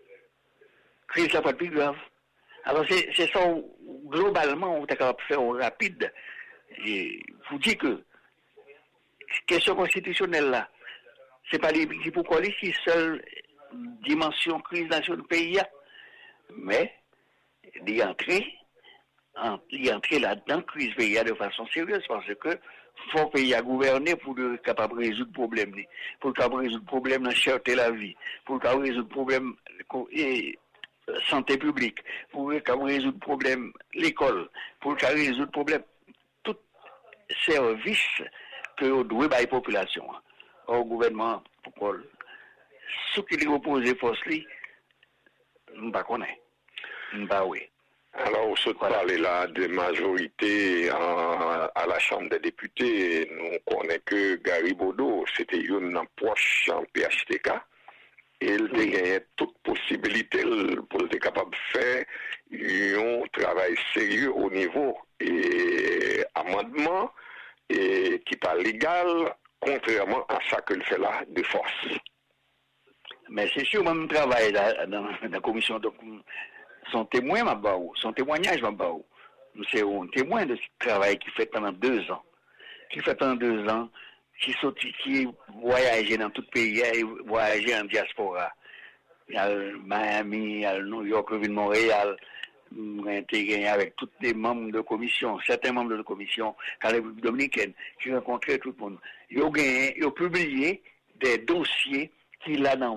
S14: Crise n'a pas le plus grave. Alors c'est c'est ça, globalement, on est capable de faire en rapide. Et vous dites que question constitutionnelle là, c'est pas les qui pourquoi les six seule dimension crise nationale du pays, mais d'y entrer, d'y entrer là-dedans, crise pays de façon sérieuse, parce que faut le pays à gouverner pour être capable de résoudre le problème, pour être capable de résoudre le problème de la cherté de la vie, pour être capable de résoudre le problème et santé publique, pour être capable de résoudre le problème l'école, pour être capable de résoudre le problème tout service que on doit à la population. Au gouvernement, pourquoi ce qui est opposé force li, nous ne connaissons pas. Nous pas oui.
S2: Alors, on se parle là de majorité en- à la Chambre des députés. Nous connaissons que Garibodo, c'était une proche en P H T K. Et il a gagné toute possibilité pour être capable de faire un travail sérieux au niveau et amendement et qui pas légal, contrairement à ça qu'il fait là de force.
S14: Mais c'est sûr, même travail là, dans, dans la commission, donc, son témoin m'a baou, son témoignage m'a baou. C'est un témoin de ce travail qui fait pendant deux ans. Qui fait pendant deux ans, qui sorti, qui voyageait dans tout le pays, et voyageait en diaspora. Il y a le Miami, il y a le New York, le Montréal, intégré avec tous les membres de commission, certains membres de la commission, la République dominicaine, qui rencontraient tout le monde. Ils ont gagné, ils ont publié des dossiers qu'il a dans la main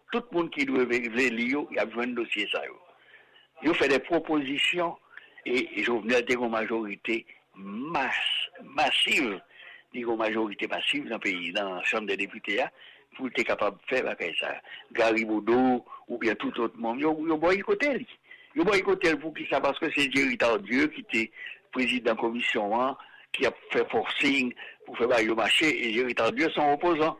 S14: tout le monde qui doit venir, il y a besoin de dossier ça. Ils ont fait des propositions et Jovenel a une majorité masse, massive, une majorité massive dans le pays, dans la Chambre des députés, pour être capable de faire ça. Gariboudou ou bien tout autre monde, ils ont boycotté. Ils ont boycotté pour qui ça, parce que c'est Jerry Tardieu qui était président de la commission, hein, qui a fait forcing pour faire le marché, et Jerry Tardieu sont opposants.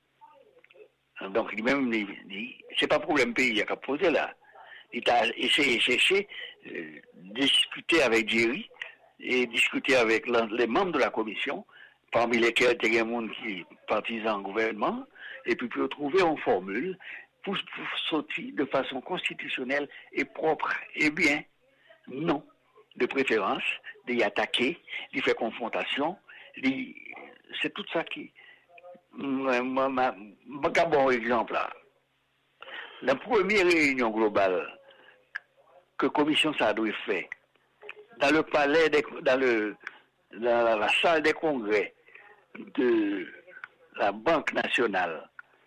S14: Donc, lui-même, c'est pas problème pays, il a qu'à poser là. Il a essayé de chercher, euh, discuter avec Jerry et discuter avec la, les membres de la commission, parmi lesquels il y a des gens qui sont partisans au gouvernement, et puis pour trouver une formule pour, pour sortir de façon constitutionnelle et propre. Eh bien, non, de préférence, d'y attaquer, d'y faire confrontation, c'est tout ça qui... Un bon exemple là. La première réunion globale que la commission ça doit faire dans le palais, des, dans, le, dans la, la salle des congrès de la Banque nationale,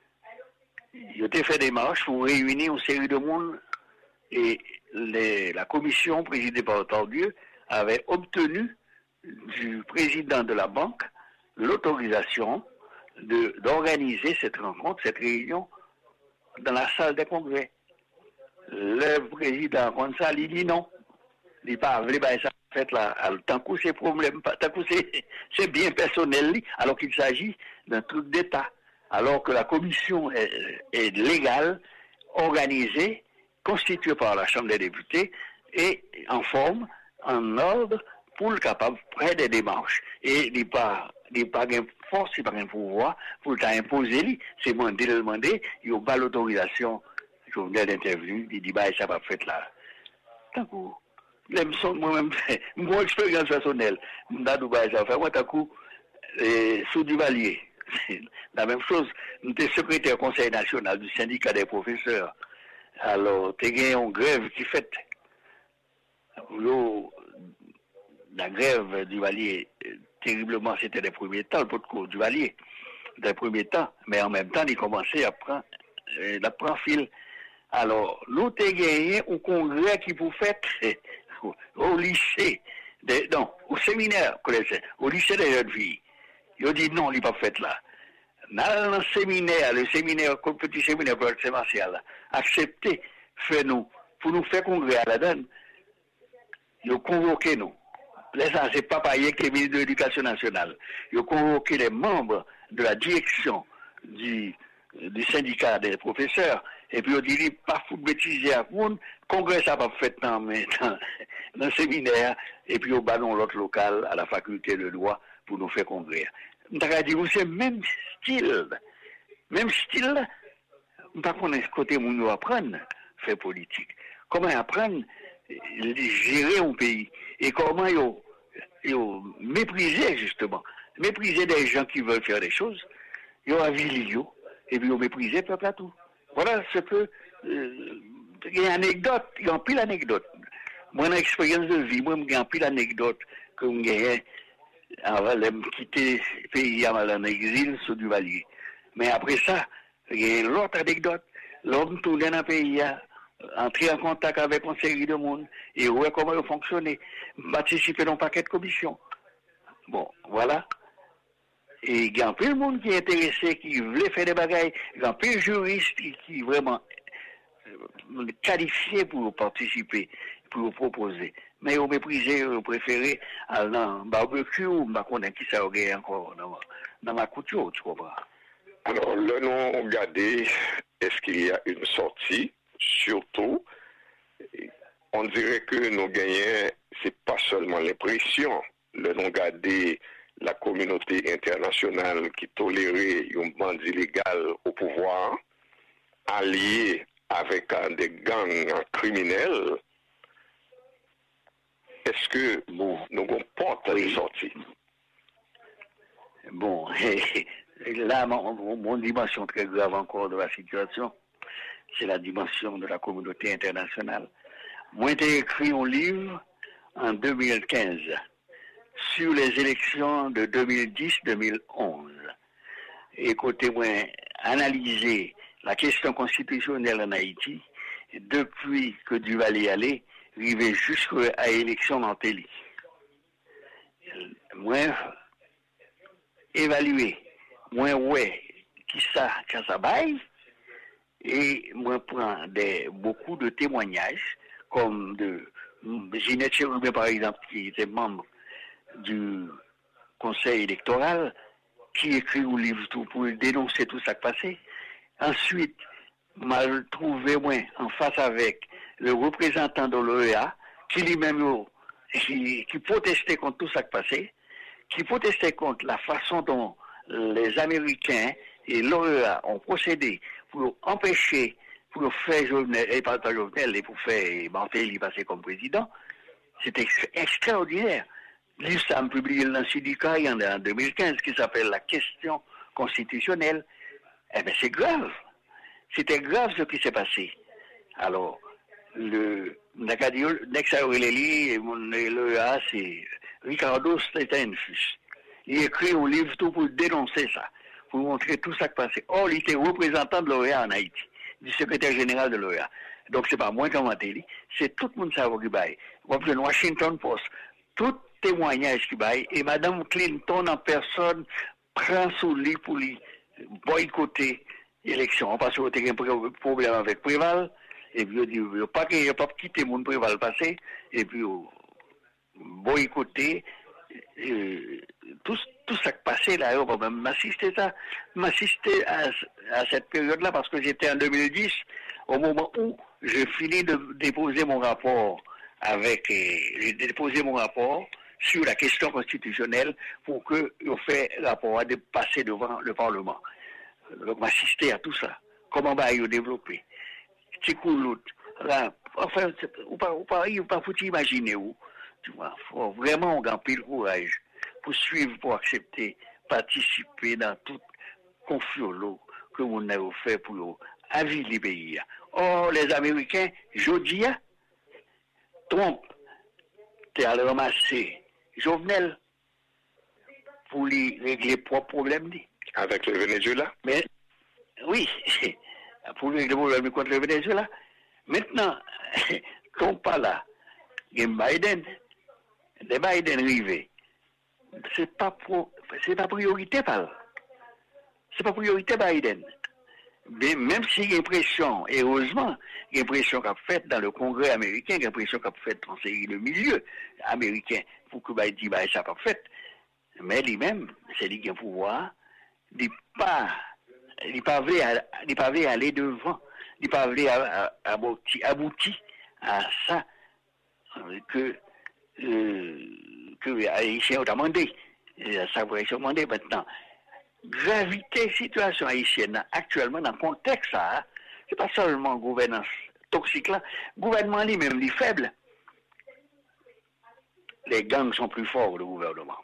S14: il a fait des marches pour réunir une série de monde et les, la commission présidée par Tardieu avait obtenu du président de la banque l'autorisation de, d'organiser cette rencontre, cette réunion dans la salle des congrès. Le président, comme ça, il dit non. Il n'est pas voulu, ça fait là. Tant que c'est problème, tant que c'est, c'est bien personnel, alors qu'il s'agit d'un truc d'État. Alors que la commission est, est légale, organisée, constituée par la Chambre des députés et en forme, en ordre, pour le capable de prendre des démarches. Et il n'est pas, il pas de force, il n'a pas de pouvoir pour t'imposer, c'est demander, le demander, il n'y a pas l'autorisation. Je venais d'interview, il dit, bah, ça va faire là. Tant coup, moi-même, mon expérience personnelle, je ça fait, moi, tant coup, sous Duvalier, la même chose, nous étions secrétaire conseil national du syndicat des professeurs. Alors, tu as une grève qui fait. La grève du Valier, terriblement, c'était les premiers temps, le pot de cours du Valier, des premiers temps, mais en même temps, il commençait à prendre, euh, à prendre fil. Alors, nous avons gagné au congrès qui vous fait au lycée, de, non, au séminaire, au lycée des jeunes filles. Ils ont dit non, il n'est pas fait là. Dans le séminaire, le séminaire, le petit séminaire pour l'art martial, accepté, fait nous, pour nous faire congrès à la donne, ils ont convoqué nous. Les gens, c'est pas pareil que le ministre de l'Éducation nationale. Ils ont convoqué les membres de la direction du, du syndicat des professeurs, et puis ils ont dit, pas foutre bêtiser à monde, congrès ça pas fait dans, dans, dans le séminaire, et puis au ballon l'autre local à la faculté de droit pour nous faire congrès. On t'a dit, c'est le même style. Même style, on ne connaît pas côté où nous apprendre faire politique. Comment apprendre gérer un pays. Et comment ils mépriser, justement. Mépriser des gens qui veulent faire des choses. Ils ont avilé, et puis ils ont méprisé le peuple à tout. Voilà ce que... Euh, il y a une anecdote, il y a un pile d'anecdotes. Moi, dans l'expérience de vie, moi, il y a un pile d'anecdotes que je gagne avant de quitter le pays en exil sous du Valier. Mais après ça, il y a une autre anecdote. L'homme tourné dans le pays, entrer en contact avec une série de monde et voir comment il fonctionne, participer dans un paquet de commissions. Bon, voilà. Et il y a un peu de monde qui est intéressé, qui voulait faire des bagailles, il y a un peu de juristes qui, qui vraiment qualifiés pour participer, pour proposer. Mais au méprisé, au préféré, à un barbecue, ou je qui ça aurait encore dans, dans ma couture, tu comprends?
S2: Alors, là, nous regardons, est-ce qu'il y a une sortie? Surtout, on dirait que nous gagnons, c'est pas seulement l'impression, le non garder la communauté internationale qui tolérait un bandit illégal au pouvoir, allié avec un des gangs criminels. Est-ce que nous, nous porte une sortie?
S14: Bon, là, mon, mon dimension très grave encore de la situation, c'est la dimension de la communauté internationale. Moi, j'ai écrit un livre en deux mille quinze sur les élections de deux mille dix deux mille onze. Et côté moi, analyser la question constitutionnelle en Haïti, depuis que Duval y allait, arrivait jusqu'à l'élection d'Antéli. Moi, évaluer, moi, ouais, qui ça, quand ça baille, et moi, prends des, beaucoup de témoignages, comme de Ginette Chérubin, par exemple, qui était membre du conseil électoral, qui écrit un livre tout pour dénoncer tout ça qui passait. Ensuite, m'a trouvé moi en face avec le représentant de l'O E A, qui lui-même qui, qui protestait contre tout ça qui passait, qui protestait contre la façon dont les Américains et l'O E A ont procédé pour empêcher, pour faire Jovenel, et pas Jovenel, et pour faire Martelly passer comme président. C'était ex- extraordinaire. Livre ça a publié dans le syndicat en deux mille quinze qui s'appelle La question constitutionnelle. Eh bien, c'est grave. C'était grave ce qui s'est passé. Alors, le Nexaurelli, l'O E A, c'est Ricardo Stetenfus. Il écrit un livre tout pour dénoncer ça, pour montrer tout ça qui passait. Or, il était représentant de l'O E A en Haïti, du secrétaire général de l'O E A. Donc, c'est pas moi qui ai inventé, c'est tout le monde qui baille. Vous prenez Washington Post, tout témoignage qui baille, et Madame Clinton en personne prend sous lit pour lui boycotter l'élection. Parce qu'il y a un problème avec Préval, et puis il dit, il n'y a pas qu'il pas quitter mon Préval passé, et puis boycotter euh, tout, tout ça qui passait là, on va m'assister ça, m'assister à, à cette période-là, parce que j'étais en deux mille dix, au moment où j'ai fini de déposer mon rapport avec, euh, j'ai déposé mon rapport sur la question constitutionnelle pour que le fait rapport à passer devant le Parlement. Donc, m'assister à tout ça. Comment va y développer? Petit coup l'autre. Là, enfin, ou pas, ou pas, ou pas, faut imaginer où. Tu vois, faut vraiment on a pile courage pour suivre, pour accepter, participer dans tout confiolo que on a fait pour aviler les pays. Or, les Américains, jeudi, Trump, t'es allé ramasser Jovenel pour lui régler les propres problèmes.
S2: Avec le Venezuela?
S14: Mais, oui, pour lui régler les problèmes contre le Venezuela. Maintenant, qu'on pas là, il y a Biden, les Biden arrivés, c'est pas pro, c'est pas priorité par c'est pas priorité Biden. Mais même s'il y a une pression, et heureusement, il y a une pression qu'a faite dans le Congrès américain, il y a une pression qu'a faite dans le milieu américain pour que Biden dise, bah, ça n'a pas fait. Mais lui-même, c'est lui qui a le pouvoir, il pas, il pas veut aller devant, il pas veut aboutir à ça que, euh, que les Haïtiens ont demandé. Ça va être demandé maintenant. Gravité situation haïtienne actuellement dans le contexte ça, c'est pas seulement gouvernance toxique là, gouvernement lui-même est faible. Les gangs sont plus forts que le gouvernement.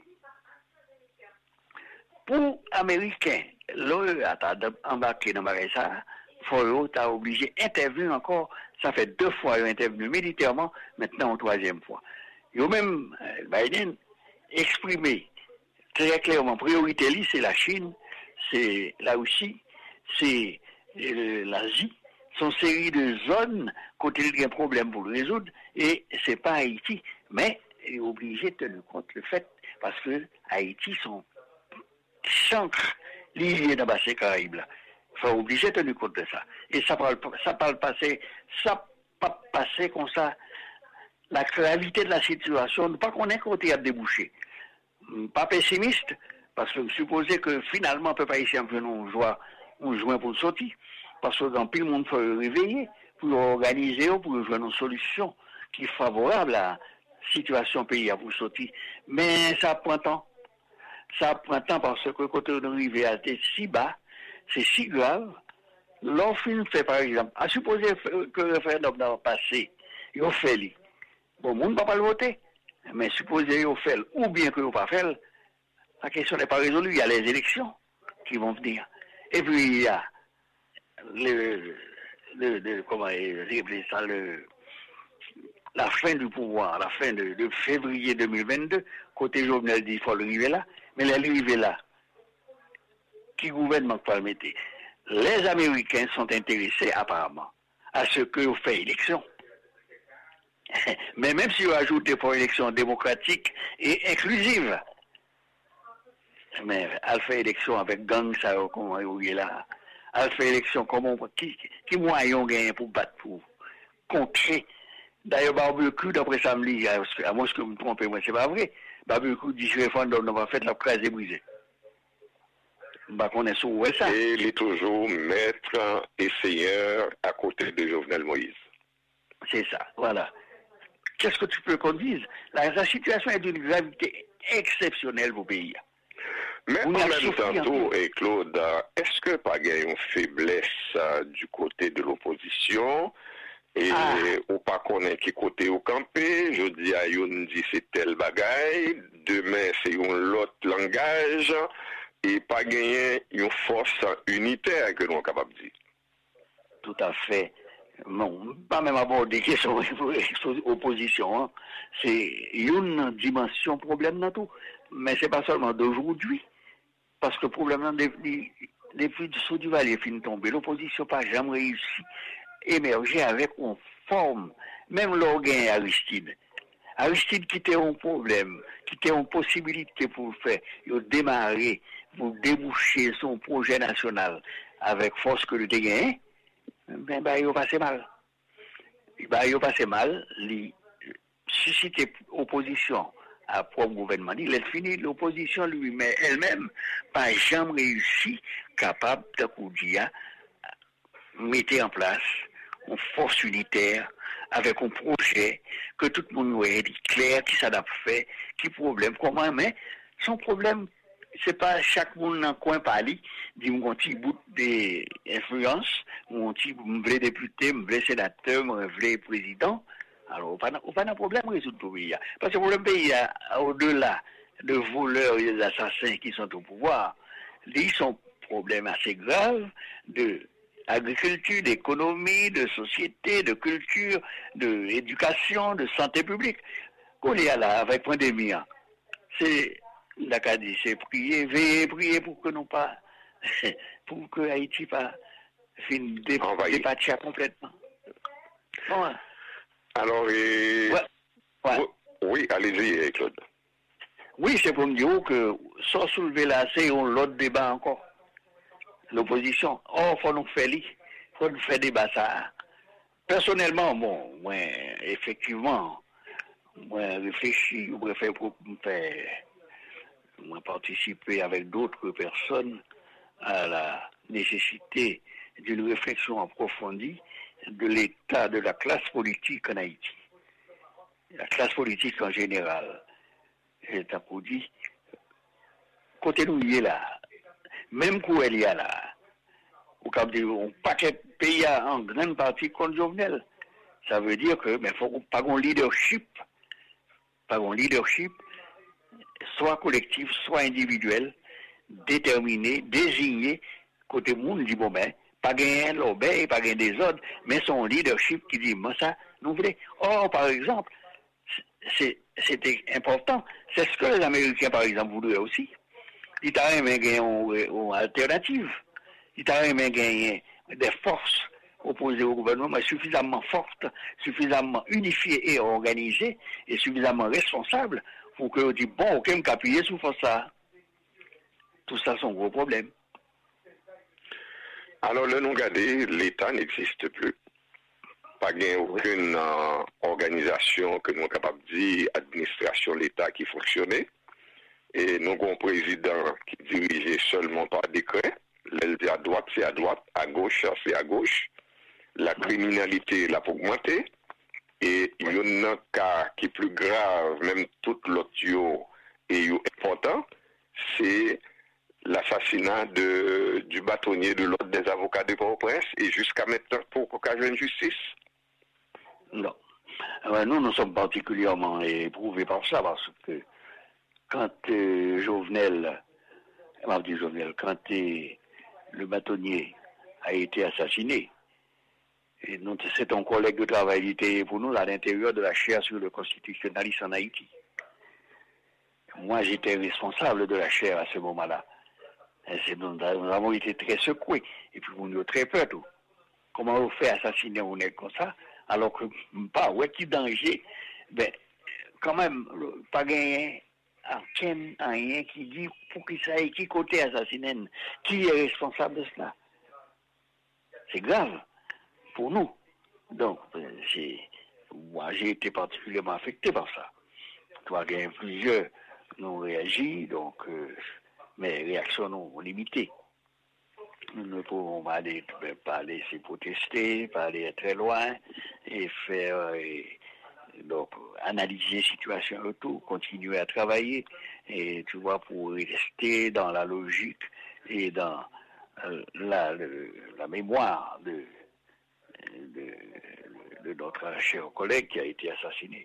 S14: Pour Américains, l'O E A a embarqué dans le ça, Foro a obligé d'intervenir encore, ça fait deux fois qu'ils ont intervenu militairement, maintenant une troisième fois. Ils ont même, Biden, exprimé très clairement, priorité, c'est la Chine, c'est la Russie, c'est euh, l'Asie, sont une série de zones côté il y a un problème pour le résoudre, et c'est pas Haïti, mais il est obligé de tenir compte le fait, parce que Haïti sont chancres liés dans ces Caraïbes-là. Il faut obligé de tenir compte de ça. Et ça parle, ça parle passer, ça pas passer comme ça. La gravité de la situation, ne pas qu'on ait côté à déboucher. Pas pessimiste, parce que supposer que finalement, on ne peut pas ici en faire un joie, un joint pour sortir, parce que dans pile le monde faut réveiller, pour organiser, pour jouer une solution qui est favorable à la situation pays pour sortir. Mais ça prend temps. Ça prend temps parce que quand on arrive à être si bas, c'est si grave. L'offre fait par exemple, à supposer que le référendum n'a pas passé, il a fait lui. Bon, le monde ne va pas le voter. Mais supposez qu'il fait, ou bien qu'il n'a pas fait, la question n'est pas résolue. Il y a les élections qui vont venir. Et puis il y a le, le, le comment dire ça, le, la fin du pouvoir, la fin de, de février deux mille vingt-deux. Côté Jovenel dit qu'il faut l'arriver là, mais l'arriver là, qui gouvernement peut le mettre? les Américains sont intéressés apparemment à ce qu'on fait élection. Mais même si on ajoute des élections démocratiques et inclusives, mais elle fait élection avec gang, ça, comment il est là. Elle fait élection, comment, qui, qui moyen gagne pour battre, pour contrer. D'ailleurs, Barbecue, d'après ça me dit, à moins que je me trompe, moi, c'est pas vrai. Barbecue dit, je référendum, on va faire la crase brisée. Bah, qu'on est sur ça.
S2: Et il est toujours maître essayeur à côté de Jovenel Moïse.
S14: C'est ça, voilà. Qu'est-ce que tu peux qu'on dise? La, la situation est d'une gravité exceptionnelle au pays.
S2: Mais en même temps, tout, et Claude, est-ce que pas il y a une faiblesse uh, du côté de l'opposition et ah. ou pas connaît qui côté au campé? Je dis à yon dit c'est tel bagaille, demain c'est un l'autre langage et pas gagner une force unitaire que nous sommes capables de dire.
S14: Tout à fait. Non, pas même aborder question opposition. Hein. C'est une dimension problème dans tout. Mais c'est pas seulement d'aujourd'hui. Parce que le problème, depuis le saut du Valais fin de tomber, l'opposition n'a jamais réussi à émerger avec une forme. Même l'organe Aristide. Aristide qui était un problème, qui était une possibilité pour faire, il démarrer, pour déboucher son projet national avec force que le dégain, ben, ben, il a passé mal. Ben, il a passé mal, il susciter opposition à propre gouvernement. Il est fini, l'opposition lui-même, elle-même, n'a jamais réussi, capable de dire, mettre en place une force unitaire avec un projet que tout le monde voyait clair, qui s'adapte fait, qui problème, comment, mais son problème, c'est pas chaque monde dans le coin parler, dit mon petit bout d'influence, mon petit vrai député, mon vrai sénateur, mon vrai président. Alors, on n'a pas de problème à résoudre le pays. Parce que pour le pays, au-delà de voleurs et des assassins qui sont au pouvoir, ils sont problèmes assez graves de agriculture, d'économie, de société, de culture, d'éducation, de santé publique. Qu'on est là avec la pandémie, c'est l'Acadie, c'est prier, veiller, prier pour que nous pas, pour que Haïti pas finisse départir complètement. Bon, hein.
S2: Alors, et...
S14: ouais. Ouais.
S2: Oui, allez-y, Claude.
S14: Oui, c'est pour me dire que sans soulever là, c'est un autre débat encore. L'opposition. Oh, il faut nous faire il faut nous faire débat ça. Personnellement, bon, moi, effectivement, moi, réfléchis, je préfère pour me faire, moi, participer avec d'autres personnes à la nécessité d'une réflexion approfondie de l'état de la classe politique en Haïti. La classe politique en général. C'est un peu dit, côté nous y est là, même quand elle y est là, ou comme dit, on paquet de pays en grande partie contre Jovenel. Ça veut dire que, mais faut pas un leadership, pas un leadership, soit collectif, soit individuel, déterminé, désigné, côté monde dit, bon ben, pas gagner l'obéi, pas gagner des ordres, mais son leadership qui dit, moi ça, nous voulons. Or, par exemple, c'est, c'était important. C'est ce que les Américains, par exemple, voulaient aussi. Ils ont aimé gagner une alternative. Ils ont aimé gagner des forces opposées au gouvernement, mais suffisamment fortes, suffisamment unifiées et organisées, et suffisamment responsables pour que dit bon, ok, me appuyer sur ça. Tout ça, c'est un gros problème.
S2: Alors, le non gardé, l'État n'existe plus. Pas gain aucune euh, organisation que nous sommes capables de dire, administration de l'État qui fonctionnait. Et nous avons un président qui dirigeait seulement par décret. L'aile à droite, c'est à droite, à gauche, c'est à gauche. La criminalité l'a augmenté. Et il y a un cas qui est plus grave, même tout l'autre est important, c'est l'assassinat de, du bâtonnier de l'ordre des avocats de Port-au-Prince et jusqu'à maintenant pour qu'on ait une justice.
S14: Non. Alors, nous, nous sommes particulièrement éprouvés par ça parce que quand euh, Jovenel, on dit Jovenel, quand euh, le bâtonnier a été assassiné, et nous, c'est un collègue de travail, il était pour nous à l'intérieur de la chaire sur le constitutionnalisme en Haïti. Moi, j'étais responsable de la chaire à ce moment-là. C'est, nous, nous avons été très secoués. Et puis, nous avons très peur, tout. Comment on fait assassiner un nègre comme ça, alors que, pas, ouais, qui danger, ben, quand même, pas gagné, aucun, rien qui dit pour qui ça est, qui côté assassiné, qui est responsable de cela. C'est grave pour nous. Donc, c'est, moi, j'ai été particulièrement affecté par ça. Toi, il y a plusieurs nous réagit, donc, euh, mes réactions sont limitées. Nous ne pouvons pas aller, pas laisser protester, pas aller très loin et faire, et, donc, analyser la situation et tout, continuer à travailler et, tu vois, pour rester dans la logique et dans euh, la, le, la mémoire de, de, de notre cher collègue qui a été assassiné.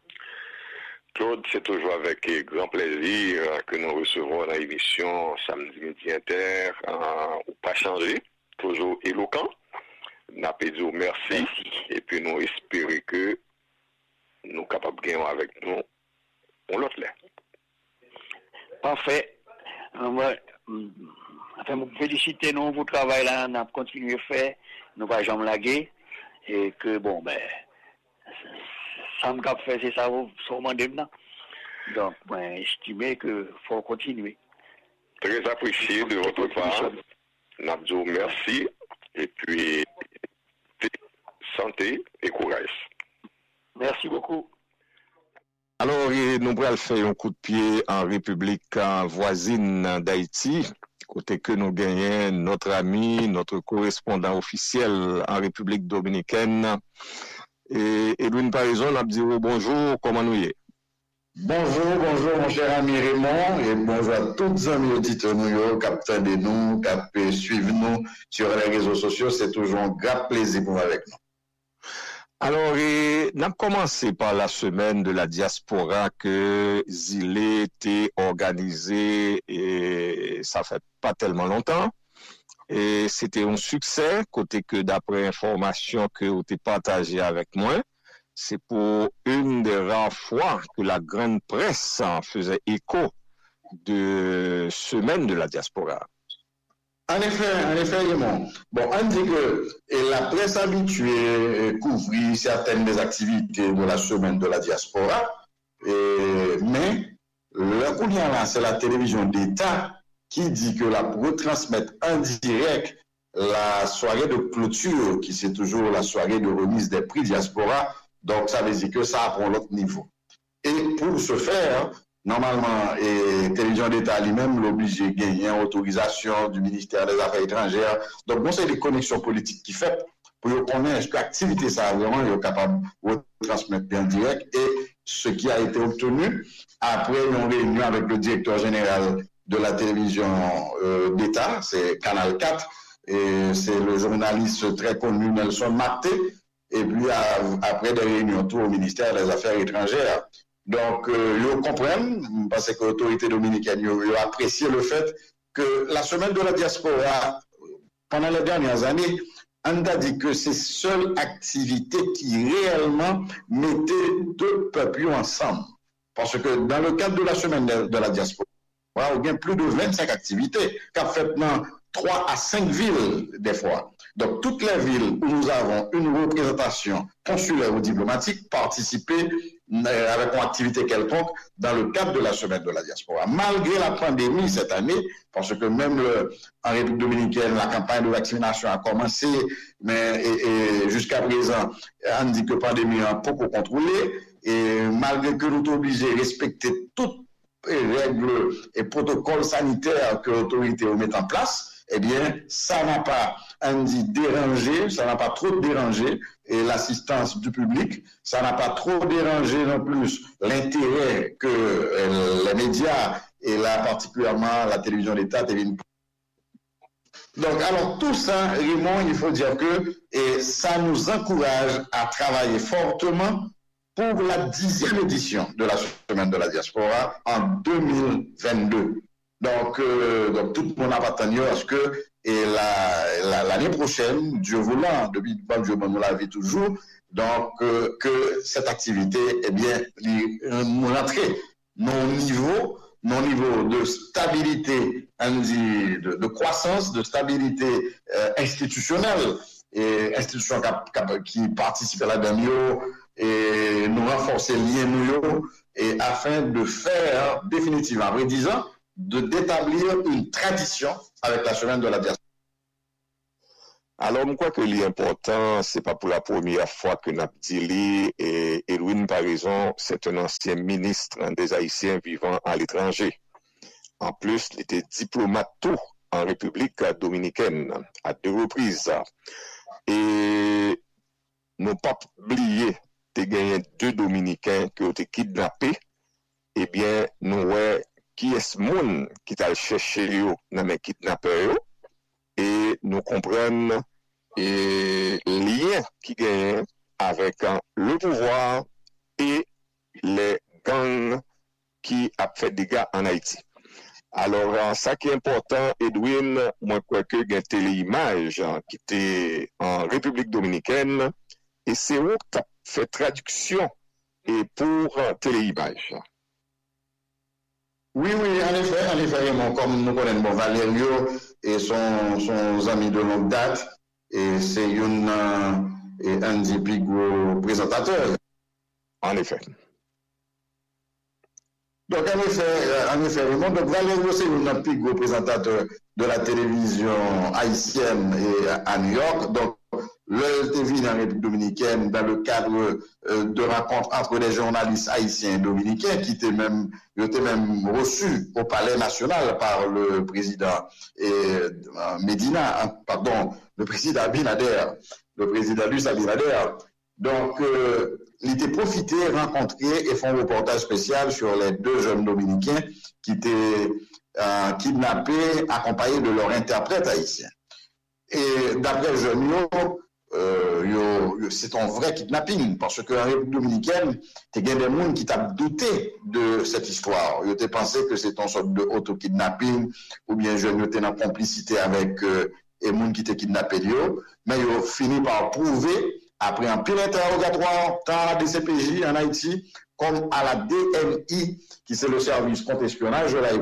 S2: Claude, c'est toujours avec grand plaisir que nous recevons la émission Samedi Midi Inter, euh, ou pas changé, toujours éloquent. Nous avons merci, merci et puis nous espérons que nous sommes capables de gagner avec nous. On l'autre là.
S14: Parfait. Euh, enfin, vous félicitez nous, votre travail là, on a continué à faire, nous ne pas jamais laguer, et que bon, ben, ça me fait, c'est ça, vous demandez maintenant. Donc, ben, estimez qu'il faut continuer.
S2: Très apprécié de votre part. Nous merci, et puis, santé et courage.
S14: Merci beaucoup.
S15: Alors, nous allons faire un coup de pied en République voisine d'Haïti, côté que nous gagnons notre ami, notre correspondant officiel en République dominicaine. Et Edwin Parison a dit bonjour, comment nous y est?
S16: Bonjour, bonjour mon cher ami Raymond et bonjour à toutes les amis auditeurs nous, capteurs de nous, qui suivent nous sur les réseaux sociaux. C'est toujours un grand plaisir pour vous avec nous.
S15: Alors, nous avons commencé par la semaine de la diaspora que Zilé était organisé et ça fait pas tellement longtemps. Et c'était un succès, côté que d'après information que vous avez partagée avec moi, c'est pour une des rares fois que la grande presse faisait écho de semaine de la diaspora.
S16: En effet, en effet, Raymond. Bon, on dit que et la presse habituée couvrit certaines des activités de la semaine de la diaspora, et, mais le coup là, c'est la télévision d'État qui dit que la retransmettre en direct la soirée de clôture, qui c'est toujours la soirée de remise des prix diaspora. Donc, ça veut dire que ça prend l'autre niveau. Et pour ce faire, normalement, et télévision d'État lui-même l'oblige de gagner une autorisation du ministère des Affaires étrangères. Donc, bon, c'est les connexions politiques qui fait pour connaître que l'activité, ça vraiment est capable de transmettre en direct. Et ce qui a été obtenu après une réunion avec le directeur général de la télévision euh, d'État, c'est Canal quatre, et c'est le journaliste très connu Nelson Maté, et puis à, après des réunions tout au ministère des Affaires étrangères. Donc, euh, ils comprennent, parce que l'autorité dominicaine a apprécié le fait que la semaine de la diaspora, pendant les dernières années, on a dit que c'est seule activité qui réellement mettait deux peuples ensemble. Parce que dans le cadre de la semaine de, de la diaspora, il y a plus de vingt-cinq activités qu'a fait dans trois à cinq villes des fois. Donc toutes les villes où nous avons une représentation consulaire ou diplomatique participaient avec une activité quelconque dans le cadre de la semaine de la diaspora. Malgré la pandémie cette année, parce que même le, en République dominicaine, la campagne de vaccination a commencé, mais et, et jusqu'à présent, on dit que la pandémie est un peu contrôlée, et malgré que nous sommes obligés de respecter toutes les règles et protocoles sanitaires que l'autorité met en place, eh bien, ça n'a pas, on dit, dérangé, ça n'a pas trop dérangé et l'assistance du public, ça n'a pas trop dérangé non plus l'intérêt que euh, les médias et là particulièrement la télévision d'État, T V. Donc, alors tout ça, Raymond, il faut dire que et ça nous encourage à travailler fortement pour la dixième édition de la semaine de la diaspora en deux mille vingt-deux. Donc, euh, donc tout le monde a attendu à ce que et la, la, l'année prochaine, Dieu voulant, depuis bon Dieu nous la vie toujours, donc euh, que cette activité, eh bien, nous rentrer nos niveaux non niveau de stabilité, on dit, de, de croissance, de stabilité euh, institutionnelle, et institutions qui participent à la dernière, et nous renforcer les liens nous, et afin de faire définitivement, en disant, de d'établir une tradition avec la semaine de la diaspora.
S15: Alors, je crois que l'important, c'est pas pour la première fois que nous dit, et Edwin, par raison, c'est un ancien ministre des Haïtiens vivant à l'étranger. En plus, il était diplomate tout en République dominicaine à deux reprises. Et nous pas oublié de gagner deux Dominicains qui ont été kidnappés. Eh bien, nous voyons qui est ce monde qui t'a cherché dans les kidnappeurs. Et nous comprenons et lien qui gagne avec le pouvoir et les gangs qui a fait des dégâts en Haïti. Alors, ça qui est important, Edwin, moi, crois que il y a une téléimage qui était en République dominicaine et c'est où tu as fait traduction et pour téléimage.
S16: Oui, oui, en effet, en effet, bon, comme nous connaissons bon, Valerio et son, son ami de longue date, et c'est une, euh, un des plus gros présentateurs.
S15: En effet.
S16: Donc, en effet, en effet, donc Valerio, c'est un des plus gros présentateur de la télévision haïtienne et à New York. Donc, le T V dans la République dominicaine dans le cadre euh, de rencontres entre les journalistes haïtiens et dominicains qui étaient même, étaient même reçus au Palais national par le président et, euh, Medina, hein, pardon, le président Abinader, le président Luis Abinader. Donc, euh, il était profité, rencontré et font un reportage spécial sur les deux jeunes dominicains qui étaient euh, kidnappés, accompagnés de leur interprète haïtien. Et d'après Jeunio, euh, c'est un vrai kidnapping parce qu'en République dominicaine, il y a des gens qui t'ont douté de cette histoire. Ils ont pensé que c'est une sorte de auto-kidnapping ou bien Jeunio était en complicité avec euh, les gens qui étaient kidnappés. Mais ils ont fini par prouver, après un pile interrogatoire, tant à la D C P J en Haïti, comme à la D M I, qui c'est le service contre-espionnage de la